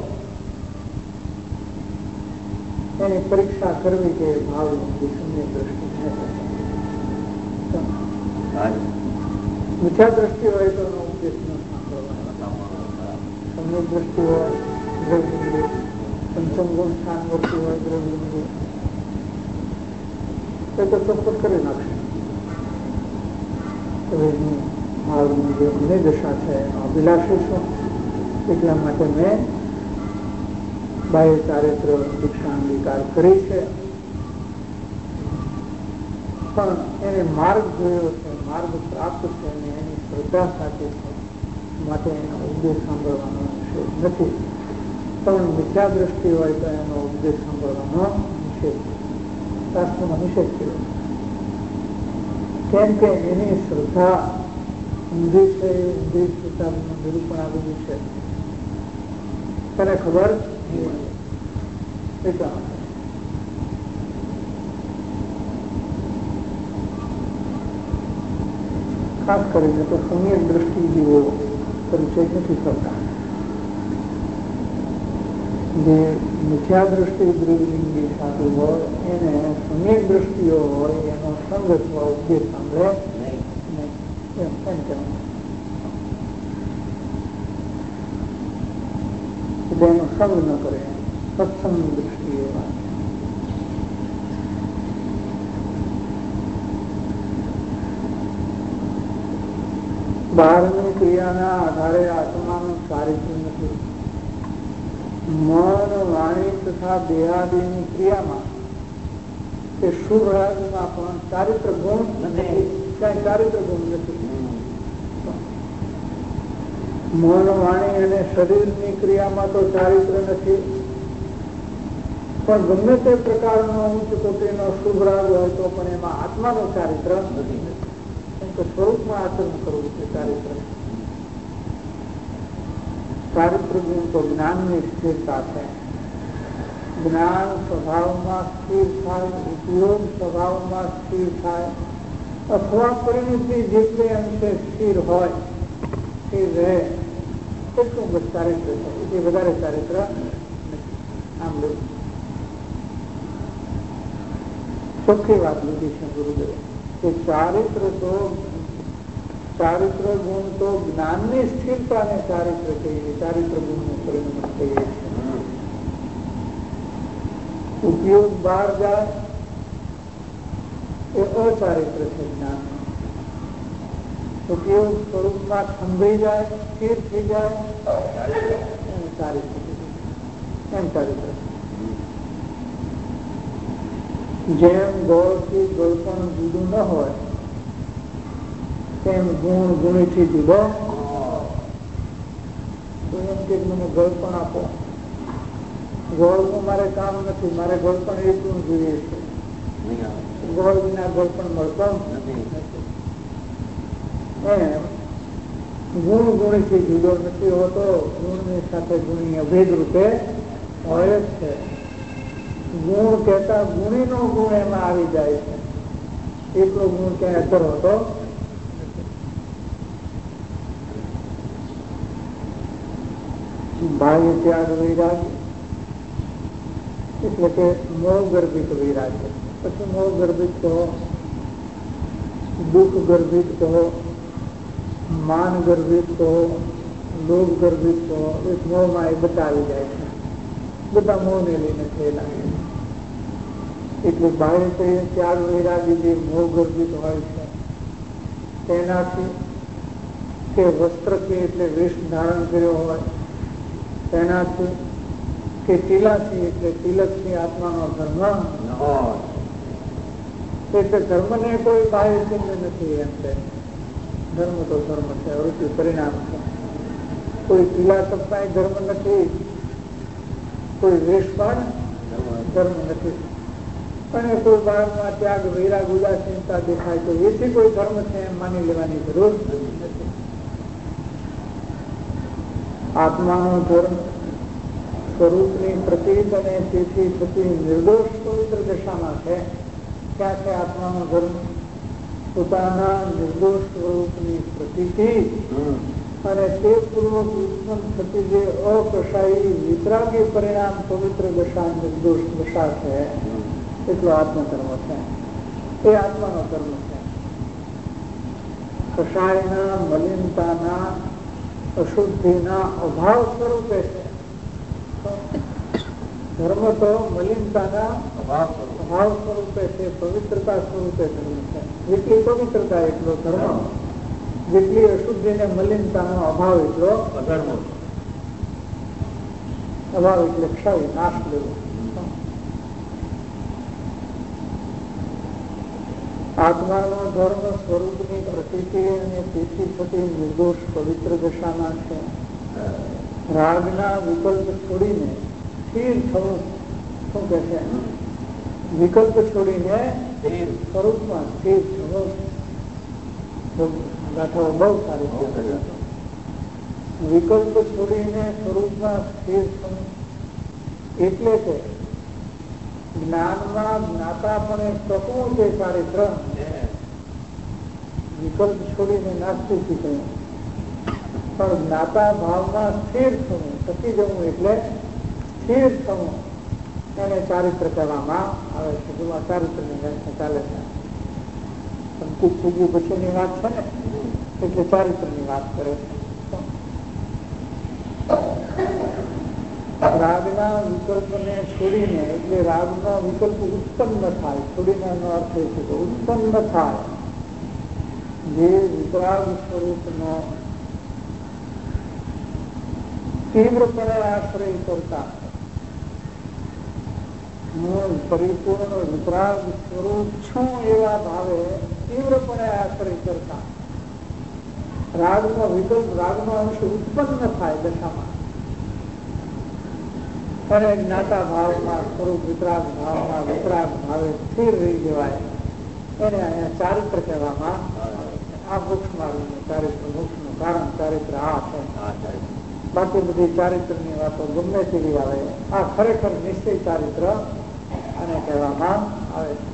એની પરીક્ષા કરવી કે ભાવ શૂન્ય દ્રષ્ટિ મિથ્યા દ્રષ્ટિ હોય તો એનો ઉદ્દેશ ન સાંભળવાનો. સમ્યક દ્રષ્ટિ હોય દ્રવ્ય, પંચમ ગુણ સ્થાન વર્તી હોય દ્રવ્ય, એ તો ચોખ્ખટ કરી નાખશે. ભાવની જે મને દશા છે એનો અભિલાષી છું. એટલા માટે મેં બાહ્ય ચારિત્ર દીક્ષા અંગીકાર કરી છે. પણ એને માર્ગ જોયો છે, માર્ગ પ્રાપ્ત છે અને એની શ્રદ્ધા સાચી છે માટે એનો ઉપદેશ સાંભળવાનો નથી. પણ મિથ્યા દ્રષ્ટિ હોય તો એનો ઉપદેશ સાંભળવાનો નિષેધ, શાસ્ત્રમાં નિષેધ કર્યો. કેમ કે એની શ્રદ્ધા ઊંધી છે, ઊંધી શ્રદ્ધાનું નિરૂપણ આવેલું છે, તને ખબર એટલા માટે. ખાસ કરીને તો સમ્યક દ્રષ્ટિ જેવો પરિચય નથી કરતા. જે મિથ્યા દ્રષ્ટિ દ્રવ્યલિંગી સાધુ હોય એને સમ્યક દ્રષ્ટિઓ હોય એનો સંગ અથવા ઉપદેશ સાંભળે નહીં. એમ કેમ કહેવાનું એટલે એનો સંગ ન કરે, સત્સંગ દ્રષ્ટિએ વાત. બહારની ક્રિયાના આધારે આત્માનું ચારિત્ર્ય નથી. મન, વાણી તથા દેહાદિની ક્રિયામાં કે શુભ રાજમાં પણ ચારિત્ર ગુણ નથી, ક્યાંય ચારિત્ર ગુણ નથી. મન, વાણી અને શરીરની ક્રિયામાં તો ચારિત્ર નથી, પણ ગમે તે પ્રકારનો ઉચ્ચ કોટીનો શુભ રાગ હોય તો પણ એમાં આત્માનું ચારિત્ર નથી. તો સ્વરૂપમાં આચરણ કરવું છે ચારિત્ર. ચારિત્ર ગુણ તો જ્ઞાનની સ્થિરતા છે. જ્ઞાન સ્વભાવમાં સ્થિર થાય, ઉપયોગ સ્વભાવમાં સ્થિર થાય, અથવા પરિણતિ જેટલે અંશે સ્થિર હોય, સ્થિર રહે, એટલું બસ ચારિત્ર છે. એ વધારે ચારિત્ર આમ લેવું. ચોખ્ખી વાત લીધી છે ગુરુદેવે કે ચારિત્ર તો ચારિત્ર ગુણ તો જ્ઞાનની સ્થિરતાને ચારિત્ર કહીએ, ચારિત્ર ગુણનું પરિણામ કહીએ છીએ. ઉપયોગ બહાર જાય એ અચારિત્ર છે જ્ઞાન. ઉપયોગ સ્વરૂપમાં સંભળી જાય, સ્થિર થઈ જાય એમ ચારિત્ર એમ ચારિત્ર. જેમ ગોળથી ગળપણ જુદું ન હોય તેમ ગુણ ગુણીથી જુદો. તો એમ કે મને ગળપણ આપો, ગોળનું મારે કામ નથી, મારે ગળપણ એટલું જોઈએ છે. ગોળ વિના ગળપણ મળતો નથી. એમ ગુણ ગુણીથી જુદો નથી હોતો, ગુણની સાથે ગુણી અભેદ રૂપે હોય જ છે. ગુણ કહેતા ગુણી નો ગુણ એમાં આવી જાય છે, એટલો ગુણ ક્યાંય અસર હોતો. બાહ્ય ત્યાગ વૈરાગ્ય એટલે કે મોહ ગર્ભિત વૈરાગ્ય. પછી મોહ ગર્ભિત કહો, દુઃખ ગર્ભિત કહો, માન ગર્ભિત કહો, લોભ ગર્ભિત કહો, એ મોહમાં એ બધા આવી જાય છે. બધા મોહને લઈને થયેલા. એટલે બાહ્ય ત્યાગ વૈરાગ્ય જે મોહ ગર્ભિત હોય છે તેનાથી, કે વસ્ત્રથી એટલે વેશ ધારણ કર્યો હોય તેનાથી, કે તિલાથી એટલે તિલકથી આત્માનો ધર્મ એટલે ધર્મને કોઈ બાહ્ય ચિહ્ન નથી. એમ છે ધર્મ તો ધર્મ છે, વૃત્તિ પરિણામ છે. કોઈ તિલાસકમાં ધર્મ નથી, કોઈ વેશ પણ ધર્મ નથી. અને કોઈ બાળમાં ત્યાગ વૈરાગ ઉદાસીનતા દેખાય તો એથી કોઈ ધર્મ છે એમ માની લેવાની જરૂર નથી. આત્માનો ધર્મ સ્વરૂપની પ્રતીત અને તેથી થતી નિર્દોષ પવિત્ર દશામાં છે. ક્યાં છે આત્માનો ધર્મ? પોતાના નિર્દોષ સ્વરૂપની પ્રતીતિ અને તે પૂર્વક ઉત્પન્ન થતી જે અકશાયી વિતરાગી પરિણામ પવિત્ર દશા નિર્દોષ દશા છે, એટલો આત્મધર્મ છે. એ આત્માનો ધર્મ છે. કષાયના મલિનતાના અશુદ્ધિના અભાવ સ્વરૂપે છે. ધર્મ તો મલિનતાના અભાવ સ્વરૂપે છે, પવિત્રતા સ્વરૂપે ધર્મ છે. જેટલી પવિત્રતા એટલો ધર્મ. જેટલી અશુદ્ધિ ને મલિનતાનો અભાવ એટલો અધર્મ અભાવ એટલે ક્ષય નાશ લેવો. આત્માનો ધર્મ સ્વરૂપની પ્રતીતિ અને તેથી થતી નિર્દોષ પવિત્ર દશામાં છે. રાગના વિકલ્પ છોડીને સ્થિર થવું. શું કે છે? વિકલ્પ છોડીને સ્વરૂપમાં સ્થિર થવું. ગાથાઓ બહુ સારી છે. વિકલ્પ છોડીને સ્વરૂપમાં સ્થિર થવું એટલે કે જ્ઞાનમાં જ્ઞાતાપણે ટકવું તે ચારિત્ર. વિકલ્પ છોડીને નાસ્તિક થયું, પણ જ્ઞાતા ભાવમાં સ્થિર થવું, ટકી જવું એટલે સ્થિર થવું, એને ચારિત્ર કહેવામાં આવે છે. જો આ ચારિત્રની વ્યાખ્યા ચાલે છે. સંકુચ થઈ ગયું પછીની વાત છે ને, એટલે ચારિત્રની વાત કરે છે. રાગના વિકલ્પને છોડીને, એટલે રાગનો વિકલ્પ ઉત્પન્ન થાય, છોડીને એનો અર્થ એ છે કે ઉત્પન્ન થાય જે વિતરાગ સ્વરૂપનો તીવ્રપણે આશ્રય કરતા, હું પરિપૂર્ણ વિતરાગ સ્વરૂપ છું એવા ભાવે તીવ્રપણે આશ્રય કરતા રાગનો વિકલ્પ, રાગનો અંશ ઉત્પન્ન થાય દશામાં, અને જ્ઞાતા ભાવમાં સ્વરૂપ વિતરાગ ભાવમાં વિતરાગ ભાવે સ્થિર રહી જવાય, એને અહીંયા ચારિત્ર કહેવામાં. આ વૃક્ષ માર્ગનું ચારિત્ર, મોક્ષનું કારણ ચારિત્ર આ છે. બાકી બધી ચારિત્રની વાતો ગમે તેવી આવે, આ ખરેખર નિશ્ચય ચારિત્ર આને કહેવામાં આવે છે.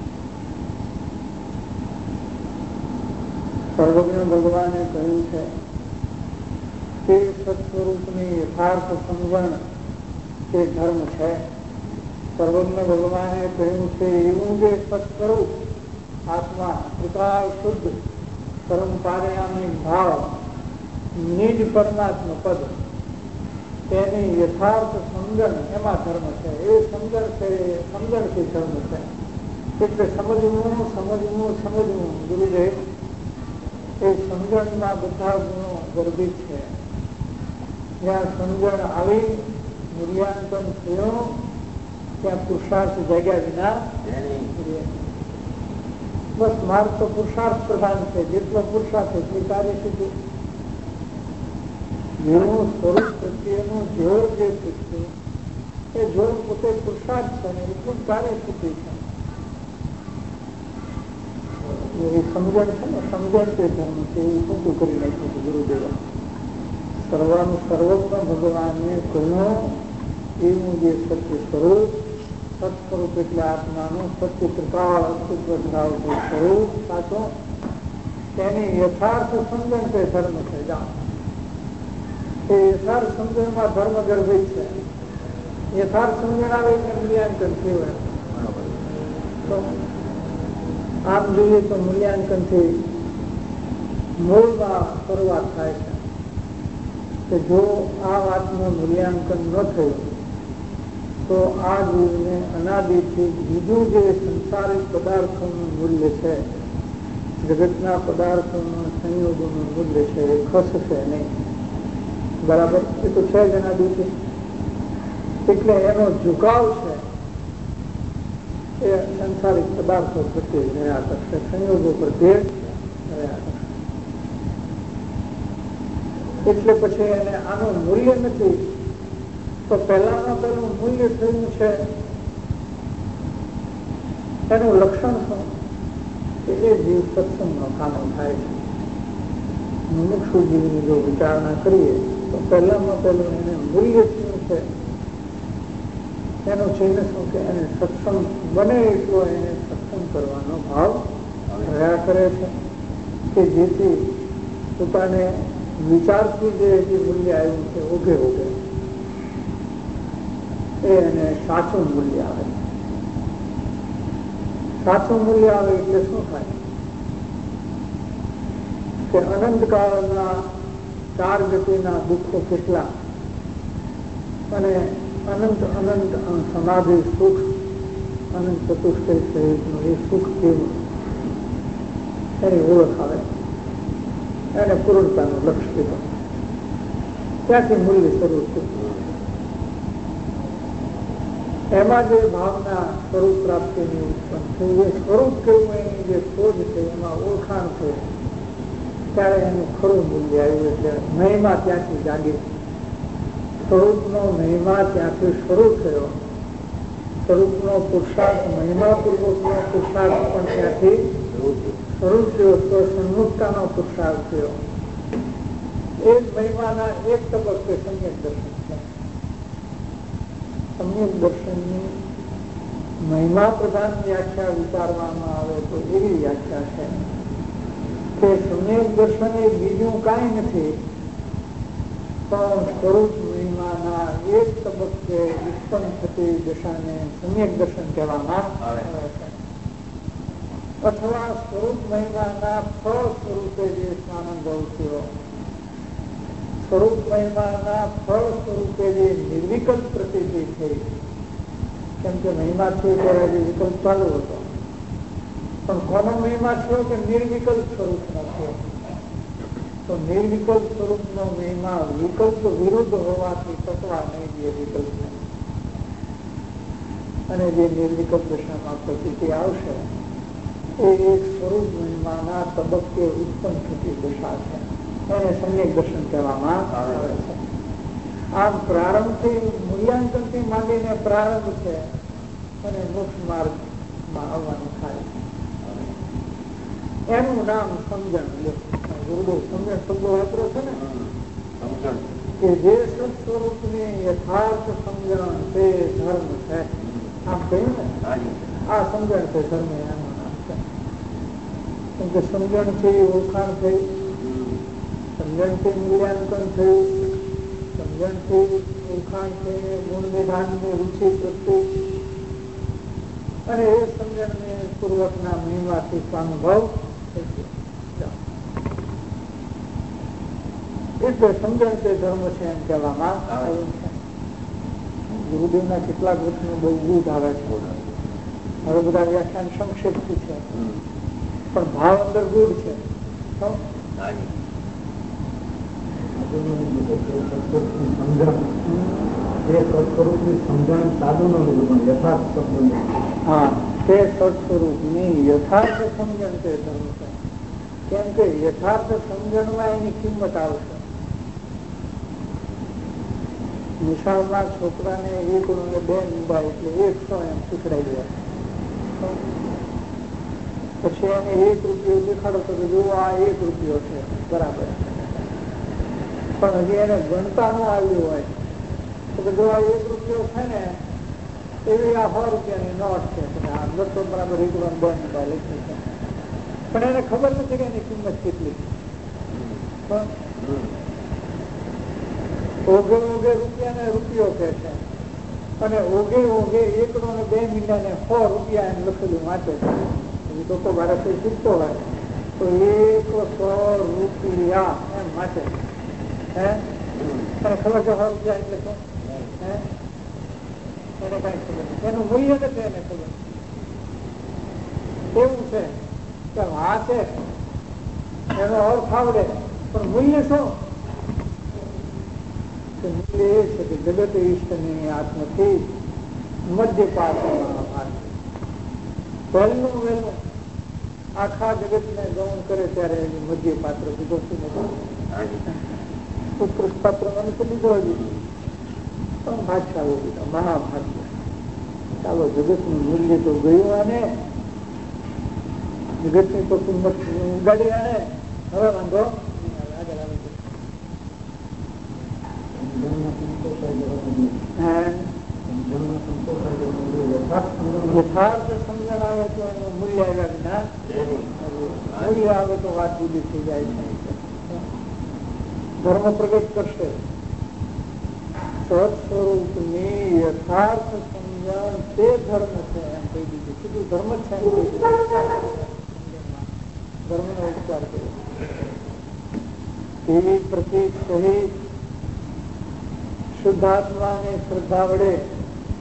સર્વજ્ઞ ભગવાને કહ્યું છે તે સત્સ્વરૂપની યથાર્થ સમજણ તે ધર્મ છે. સર્વજ્ઞ ભગવાને કહ્યું છે એવું જે સત્સ્વરૂપ આત્મા ત્રિકાળ શુદ્ધ પરમપારયામી ભાવ નિજ પરમાત્મા પદ, તેની યથાર્થ સમજણ એમાં ધર્મ છે. એ સમજણ છે, સમજણથી ધર્મ છે. એટલે સમજવું સમજવું સમજવું ગુરુદેવ એ સમજણના બધા ગુણો ગર્ભિત છે. જ્યાં સમજણ આવી, મૂલ્યાંકન થયું, ત્યાં પુરુષાર્થ જાગ્યા વિના બસ માર્ગ તો પુરુષાર્થ પ્રધાન છે. જેટલો પુરુષાર્થ એટલી કાર્ય સિદ્ધિ. જેનું સ્વરૂપ પ્રત્યેનું જોર જે શીખ્યું એ જોર પોતે પુરુષાર્થ છે ને એટલું કાર્ય સિદ્ધિ છે. એ સમજણ છે ને, સમજણ તે ધર્મ છે. એવું શું કરી નાખ્યું છે ગુરુદેવ. સર્વનું સર્વજ્ઞ ભગવાનને કહ્યું એવું જે સત્ય સ્વરૂપ, સત્સ્વરૂપ એટલે આત્માનું સત્ય ત્રિકાળ અસ્તિત્વ ધરાવતું સ્વરૂપ સાચો, તેની યથાર્થ સમજણ તે ધર્મ છે. જાણ એ યથાર્થ સમજણમાં ધર્મ ગર્ભિત છે. યથાર્થ સમજણ આવે એટલે મૂલ્યાંકન થયું. તો આમ જોઈએ તો મૂલ્યાંકનથી મૂળમાં શરૂઆત થાય છે કે જો આ વાતનું મૂલ્યાંકન ન થયું તો આ જીવને અનાદિથી બીજું જે સંસારિક પદાર્થોનું મૂલ્ય છે, જગતના પદાર્થોના સંયોગોનું મૂલ્ય છે, એ ખસશે નહીં. બરાબર? એ તો છે જ અનાદિથી. એટલે એનો ઝુકાવ છે એ સંસારિક પદાર્થો પ્રત્યે રહ્યા કરશે, સંયોગો પ્રત્યે રહ્યા કરશે. એટલે પછી એને આનું મૂલ્ય નથી. તો પહેલામાં પેલું મૂલ્ય થયું છે એનું લક્ષણ શું? કે એ જીવ સત્સંગનો કામો થાય છે. મુમુક્ષુ જીવની જો વિચારણા કરીએ તો પહેલામાં પેલું એને મૂલ્ય શું છે એનું ચિહ્ન શું? કે એને સત્સંગ બને એટલો એને સત્સંગ કરવાનો ભાવ રહ્યા કરે છે, કે જેથી પોતાને વિચારથી જે મૂલ્ય આવ્યું છે ઉભે ઉભે એને સાચું મૂલ્ય આવે. સાચું મૂલ્ય આવે એટલે શું થાય? કે અનંતકાળના ચાર ગતિના દુઃખો કેટલા અને અનંત અનંત સમાધિ સુખ, અનંત ચતુષ્ટય સહિતનું એ સુખ કેવું એની ઓળખ આવે. એને પૂર્ણતાનું લક્ષ્ય કીધું. ત્યાંથી મૂલ્ય શરૂ થયું. એમાં જે ભાવના સ્વરૂપ પ્રાપ્તિની ઉત્પન્ન થઈ, એ સ્વરૂપ કેવું એની જે શોધ છે, એમાં ઓળખાણ છે, ત્યારે એનું ખરું મૂલ્ય આવ્યું. એટલે મહિમા ત્યાંથી જાગી. સ્વરૂપનો મહિમા ત્યાંથી શરૂ થયો. સ્વરૂપનો પુરુષાર્થ, મહિમાપૂર્વકનો પુરુષાર્થ પણ ત્યાંથી શરૂ થયો. તો સન્મુખતાનો પુરુષાર્થ થયો. એક મહિમાના એક તબક્કે સમ્યક દર્શન છે. સમ્યક દર્શનની મહિમા પ્રધાન વ્યાખ્યા વિચારવામાં આવે તો એવી વ્યાખ્યા છે કે સમ્યક દર્શન એ બીજું કાંઈ નથી પણ સ્વરૂપ મહિમાના એક તબક્કે ઉત્પન્ન થતી દશાને સમ્યક દર્શન કહેવામાં આવે છે. અથવા સ્વરૂપ મહિમાના ફળ સ્વરૂપે જે સ્વાનુભવ થયો, સ્વરૂપ મહિમાના ફળ સ્વરૂપે જે નિર્વિકલ્પ પ્રતિતિ થઈ. કેમ કે મહિમા થયો ત્યારે જે વિકલ્પ ચાલુ હતો, પણ કોનો મહિમા થયો કે નિર્વિકલ્પ સ્વરૂપનો થયો. તો નિર્વિકલ્પ સ્વરૂપનો મહિમા વિકલ્પ વિરુદ્ધ હોવાથી તત્વા નહીં જે વિકલ્પ નહીં. અને જે નિર્વિકલ્પ દશામાં પ્રતિતિ આવશે એ એક સ્વરૂપ મહિમાના તબક્કે ઉત્પન્ન થતી દશા છે. એને સમ્યક દર્શન કહેવામાં આવે છે. આમ પ્રારંભથી મૂલ્યાંકનથી માંડીને પ્રારંભ છે અને મોક્ષ માર્ગમાં આવવાનું થાય. એનું નામ સમજણ. ગુરુદેવ સમજણ શબ્દો વાપરો છે ને, કે જે સત સ્વરૂપની યથાર્થ સમજણ તે ધર્મ છે. આમ કહ્યું ને, આ સમજણ છે ધર્મ, એનું નામ છે. કેમ કે સમજણથી ઓળખાણ થઈ, સમજણથી મૂલ્યાંકન થયું, સમજણથી ઓળખાણ થઈને ગુણ નિધાનની રુચિ પ્રત્યે, અને એ સમજણને પૂર્વકના મહિમાથી સ્વાનુભવ થઈ ગયો. એટલે સમજણ તે ધર્મ છે એમ કહેવામાં આવ્યું છે. ગુરુદેવના કેટલાક વચનો બહુ ગૂઢ આવે છે. હવે બધા વ્યાખ્યાન સંક્ષેપથી છે, પણ ભાવ અંદર ગૂઢ છે. હા, તે સત્સ્વરૂપની યથાર્થ સમજણ તે ધર્મ છે. કેમ કે યથાર્થ સમજણમાં એની કિંમત આવશે. નિશાળના છોકરાને એક રૂપિયા બે મીંડા એટલે એકસો એમ શીખડાઈ જાય. પછી એને એક રૂપિયો દેખાડો તો કે જો આ એક રૂપિયો છે, બરાબર. પણ હજી એને ગણતા ન આવ્યું હોય તો જો આ એક રૂપિયો છે ને એવી આ સો રૂપિયાની નોટ છે, આ બસો બરાબર એક રૂપિયા બે મીંડા લખી છે, પણ એને ખબર નથી કે એની કિંમત કેટલી. ઓગે ઓગે રૂપિયા ને રૂપિયો કે છે, અને ઓગે ઓગે એકડો ને બે મીંડા ને સો રૂપિયા એમ લખેલું વાંચે છે. લોકો ભારત શીખતો હોય તો એક સો રૂપિયા એમ વાંચે. હે અને ખબર છે સો રૂપિયા એટલે શું? હે એને કઈ ખબર નથી, એનું મૂલ્ય નથી એને ખબર. એવું છે કે વાંચે એનો અર્થ આવડે, પણ મૂલ્ય શું? મૂલ્ય એ છે કે જગત ઈષ્ટની આત્મથી મધ્ય પાત્ર પહેલું વહેલું આખા જગત ને ગૌણ કરે ત્યારે એની મધ્ય પાત્ર લીધો છે. ઉત્કૃષ્ટ પાત્ર મને લીધો હજી પણ ભાષાઓ લીધા, મહાભાગ્ય. ચાલો જગત નું મૂલ્ય તો ગયું, અને જગત ની તો કિંમત ઉગાડી, અને હવે વાંધો આગળ આવે છે. યથાર્થ સમજણ આવે તો એનું મૂલ્ય આવ્યા વિના મૂલ્ય આવે તો વાત જુદી થઈ જાય છે. ધર્મ પ્રગટ કરશે. સત્સ્વરૂપની યથાર્થ સમજણ તે ધર્મ છે એમ કહી દીધું. સીધું ધર્મ જ છે ધર્મ નો ઉપચાર કર્યો. એવી પ્રતીક સહિત શુદ્ધાત્મા ને શ્રદ્ધા વડે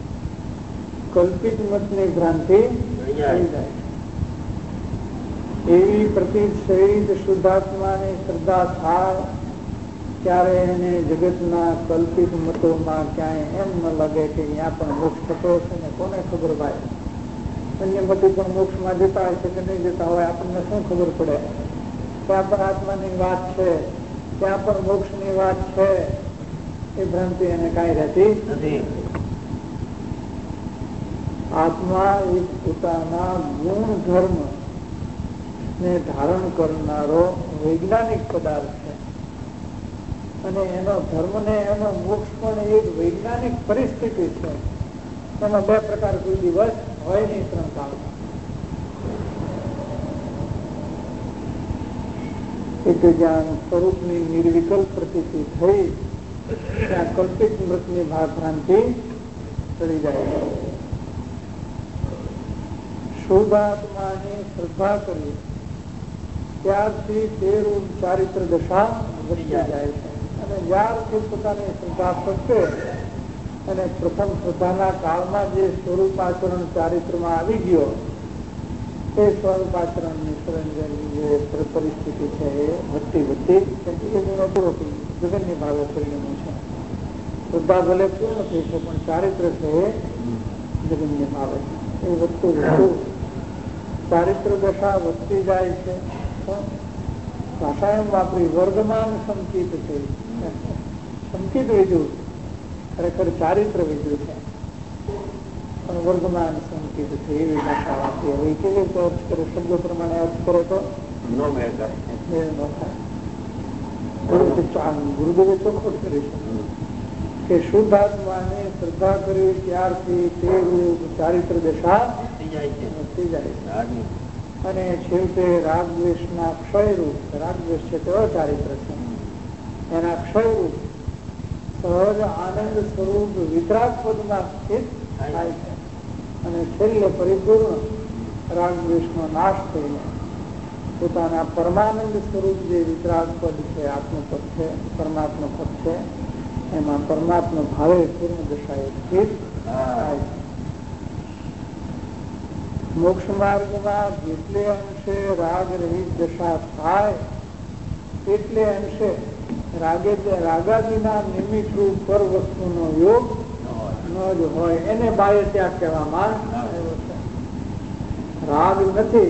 કલ્પિત મત ની ભ્રાંતિ થઈ જાય. એવી પ્રતીત સહિત શુદ્ધાત્માની શ્રદ્ધા થાય ત્યારે એને જગતના કલ્પિત મતોમાં ક્યાંય એમ ન લાગે કે અહીંયા પણ મોક્ષ થતો હશે ને કોને ખબર ભાઈ. અન્ય મતો પણ મોક્ષમાં જતા હશે કે નહીં જતા હોય આપણને શું ખબર પડે. ત્યાં પણ આત્માની વાત છે, ત્યાં પણ મોક્ષની વાત છે, એ ભ્રાંતિ એને કાંઈ રહેતી નથી. આત્મા એક પોતાના ગુણ ધર્મ ને ધારણ કરનારો વૈજ્ઞાનિક પદાર્થ છે અને એનો ધર્મ ને એનો મોક્ષ પણ એક વૈજ્ઞાનિક પરિસ્થિતિ છે. એમાં બે પ્રકાર કોઈ દિવસ હોય નહીં ત્રણ કાળમાં. એક જ્યાં સ્વરૂપની નિર્વિકલ્પ પ્રતીતિ થઈ ત્યાં કલ્પિત મૃતની ભ્રાંતિ ચડી જાય છે. શુદ્ધાત્માની શ્રદ્ધા કરી ત્યારથી તેરું ચારિત્ર દશા વધી જાય છે અને જ્યારથી પોતાની શ્રદ્ધા થશે અને પ્રથમ શ્રદ્ધાના કાળમાં જે સ્વરૂપાચરણ ચારિત્રમાં આવી ગયો એ સ્વરૂપાચરણની જે પરિસ્થિતિ છે એ વધતી વધતી એ ગુણો પૂરો થઈ જગતની ભાવે પરિણમ્યું છે. શ્રદ્ધા ભલે પૂર્ણ થઈ છે પણ ચારિત્ર છે એ જગતની ભાવે એ વધતું વધતું ચારિત્ર દશા વધતી જાય છે. ભાષા એમ વાપરી વર્ગમાન સંકિત છે. સંકિત વિધું ખરેખર ચારિત્ર વિધું છે પણ વર્ગમાન સંકિત છે એવી ભાષા વાપરી. હવે કેવી રીતે અર્થ કરે શબ્દ પ્રમાણે અર્થ કરો તો ગુરુદેવે ચોખ્ખું કરી છે કે શુદ્ધાત્માને શ્રદ્ધા કરી ત્યારથી તે ચારિત્ર દશા વધતી જાય છે અને છેવટે રાગ દ્વેષના ક્ષયરૂપ, રાગ દ્વેષ છે તે અચારિત્ર છે, એના ક્ષયરૂપ સહજ આનંદ સ્વરૂપ વિતરાગ પદમાં સ્થિત થાય છે અને છેલ્લે પરિપૂર્ણ રાગ દ્વેષનો નાશ થઈને પોતાના પરમાનંદ સ્વરૂપ જે વિતરાગ પદ છે, આત્મપદ છે, પરમાત્મા પદ છે, એમાં પરમાત્મા ભાવે પૂર્ણ દશાએ સ્થિત થાય છે. મોક્ષ માર્ગમાં જેટલે અંશે રાગ રહિત દશા થાય એટલે અંશે રાગે રાગાદીના નિમિત્ત રૂપ પર વસ્તુનો યોગ ન જ હોય એને બાહ્ય ત્યાગ કહેવામાં આવ્યો છે. રાગ નથી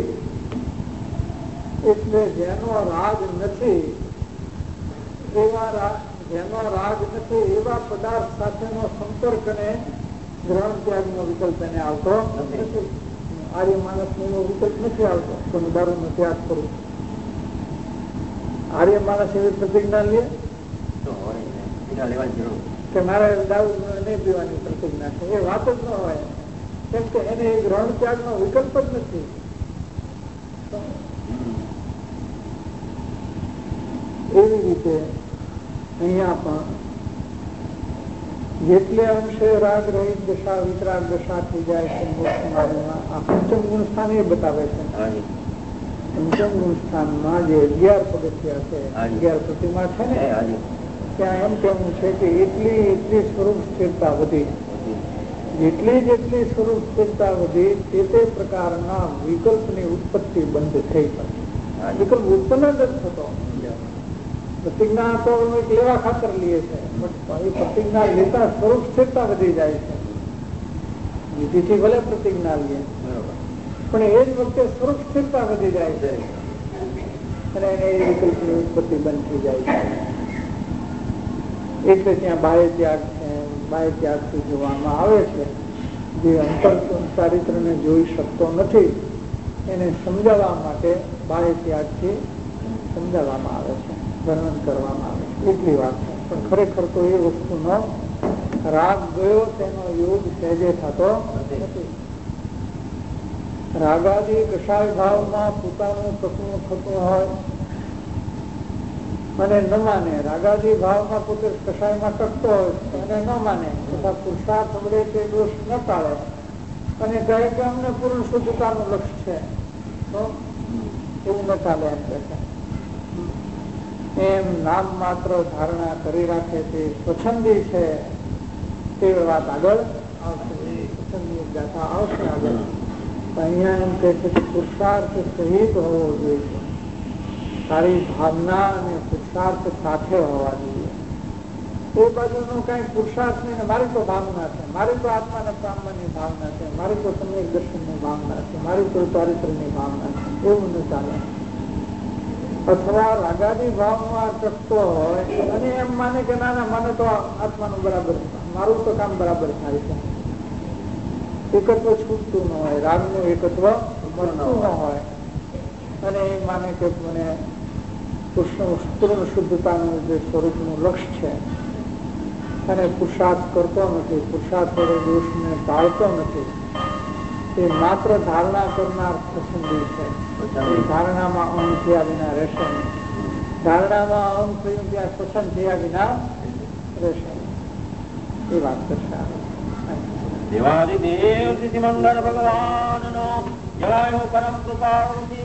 એટલે જેનો રાગ નથી એવા જેનો રાગ નથી એવા પદાર્થ સાથેનો સંપર્ક અને ગ્રહણ ત્યાગનો વિકલ્પ એને આવતો નથી. આર્ય માણસ એનો વિકલ્પ નથી આવતો તો દારૂ નો ત્યાગ કરું. આર્ય માણસ એવી પ્રતિજ્ઞા લે કે મારે દારૂ નહીં પીવાની પ્રતિજ્ઞા છે એ વાત જ ન હોય કેમ કે એને ગ્રહણ ત્યાગ નો વિકલ્પ જ નથી. એવી રીતે અહીંયા પણ જેટલે અંશે રાગ રહિત દશા વિતરાગ દશા થઈ જાય છે મોક્ષ માર્ગમાં આ પંચમ ગુણ સ્થાન એ બતાવે છે. પંચમ ગુણ સ્થાનમાં જે અગિયાર પગથિયા છે, અગિયાર પ્રતિમા છે ને ત્યાં એમ કહેવું છે કે એટલી એટલી સ્વરૂપ સ્થિરતા વધી, જેટલી જેટલી સ્વરૂપ સ્થિરતા વધી તે તે પ્રકારના વિકલ્પની ઉત્પત્તિ બંધ થઈ પડે. વિકલ્પ ઉત્પન્ન જ થતો પ્રતિજ્ઞા તો લેવા ખાતર લે છે પણ એ પ્રતિજ્ઞા લેતા સ્વરૂપ સ્થિરતા વધી જાય છે. વિધિથી ભલે પ્રતિજ્ઞા લે પણ એ જ વખતે સ્વરૂપ સ્થિરતા વધી જાય છે અને એને એ વિકલ્પની ઉત્પત્તિ બંધ થઈ જાય છે. એટલે ત્યાં બાહ્ય ત્યાગ છે, બાહ્ય ત્યાગથી જોવામાં આવે છે જે અંતર ચારિત્રને જોઈ શકતો નથી એને સમજાવવા માટે બાહ્ય ત્યાગથી સમજાવવામાં આવે છે, વર્ણન કરવામાં આવે છે એટલી વાત છે. પણ ખરેખર તો એ વસ્તુનો રાગ ગયો તેનો યોગ સહેજે થતો નથી. રાગાદી કષાય ભાવમાં પોતાનું સપનું થતું હોય અને ન માને, રાગાદી ભાવમાં પોતે કષાયમાં ટકતો હોય અને ન માને તથા પુરુષાર્થ વડે તે દોષ ન ટાળે અને કહે કે અમને પૂર્ણ શુદ્ધતાનું લક્ષ્ય છે તો એવું ન ચાલે એમ કહે છે. એમ નામ માત્ર ધારણા કરી રાખે તે સ્વચ્છંદી છે તે વાત આગળ આવશે, સ્વચ્છંદી ગાથા આવશે આગળ. અહીંયા એમ કહે છે કે પુરુષાર્થ સહિત હોવો જોઈએ. તારી ભાવના અને પુરુષાર્થ સાથે હોવા જોઈએ. એ બાજુનો કઈ પુરુષાર્થ નહીં, મારી તો ભાવના છે, મારી તો આત્માના પામવાની ભાવના છે, મારી તો સમ્યક દર્શનની ભાવના છે, મારી તો ચારિત્રની ભાવના છે, એવું ન ચાલે. અથવા રાગાદી ભાવમાં અટકતો હોય અને એમ માને કે ના ના મને તો આત્માનું બરાબર, મારું તો કામ બરાબર થાય છે. એકત્વ છૂટતું ન હોય, રાગનું એકત્વ મળતું ન હોય અને એ માને કે મને કૃષ્ણ પૂર્ણ શુદ્ધતાનું જે સ્વરૂપનું લક્ષ્ય છે અને પુરુષાર્થ કરતો નથી, પુરુષાર્થ વડે દોષને ટાળતો નથી, એ માત્ર ધારણા કરનાર પસંદી છે. એ ધારણામાં અહમ થયા વિના રહેશે નહીં. ધારણામાં અહમ થયું ત્યાં પસંદ થયા વિના રહેશે નહીં. એ વાત કરશે. દેવાદિદેવ શ્રી મંગળ ભગવાન નો જય હો પરમ કૃપાળુ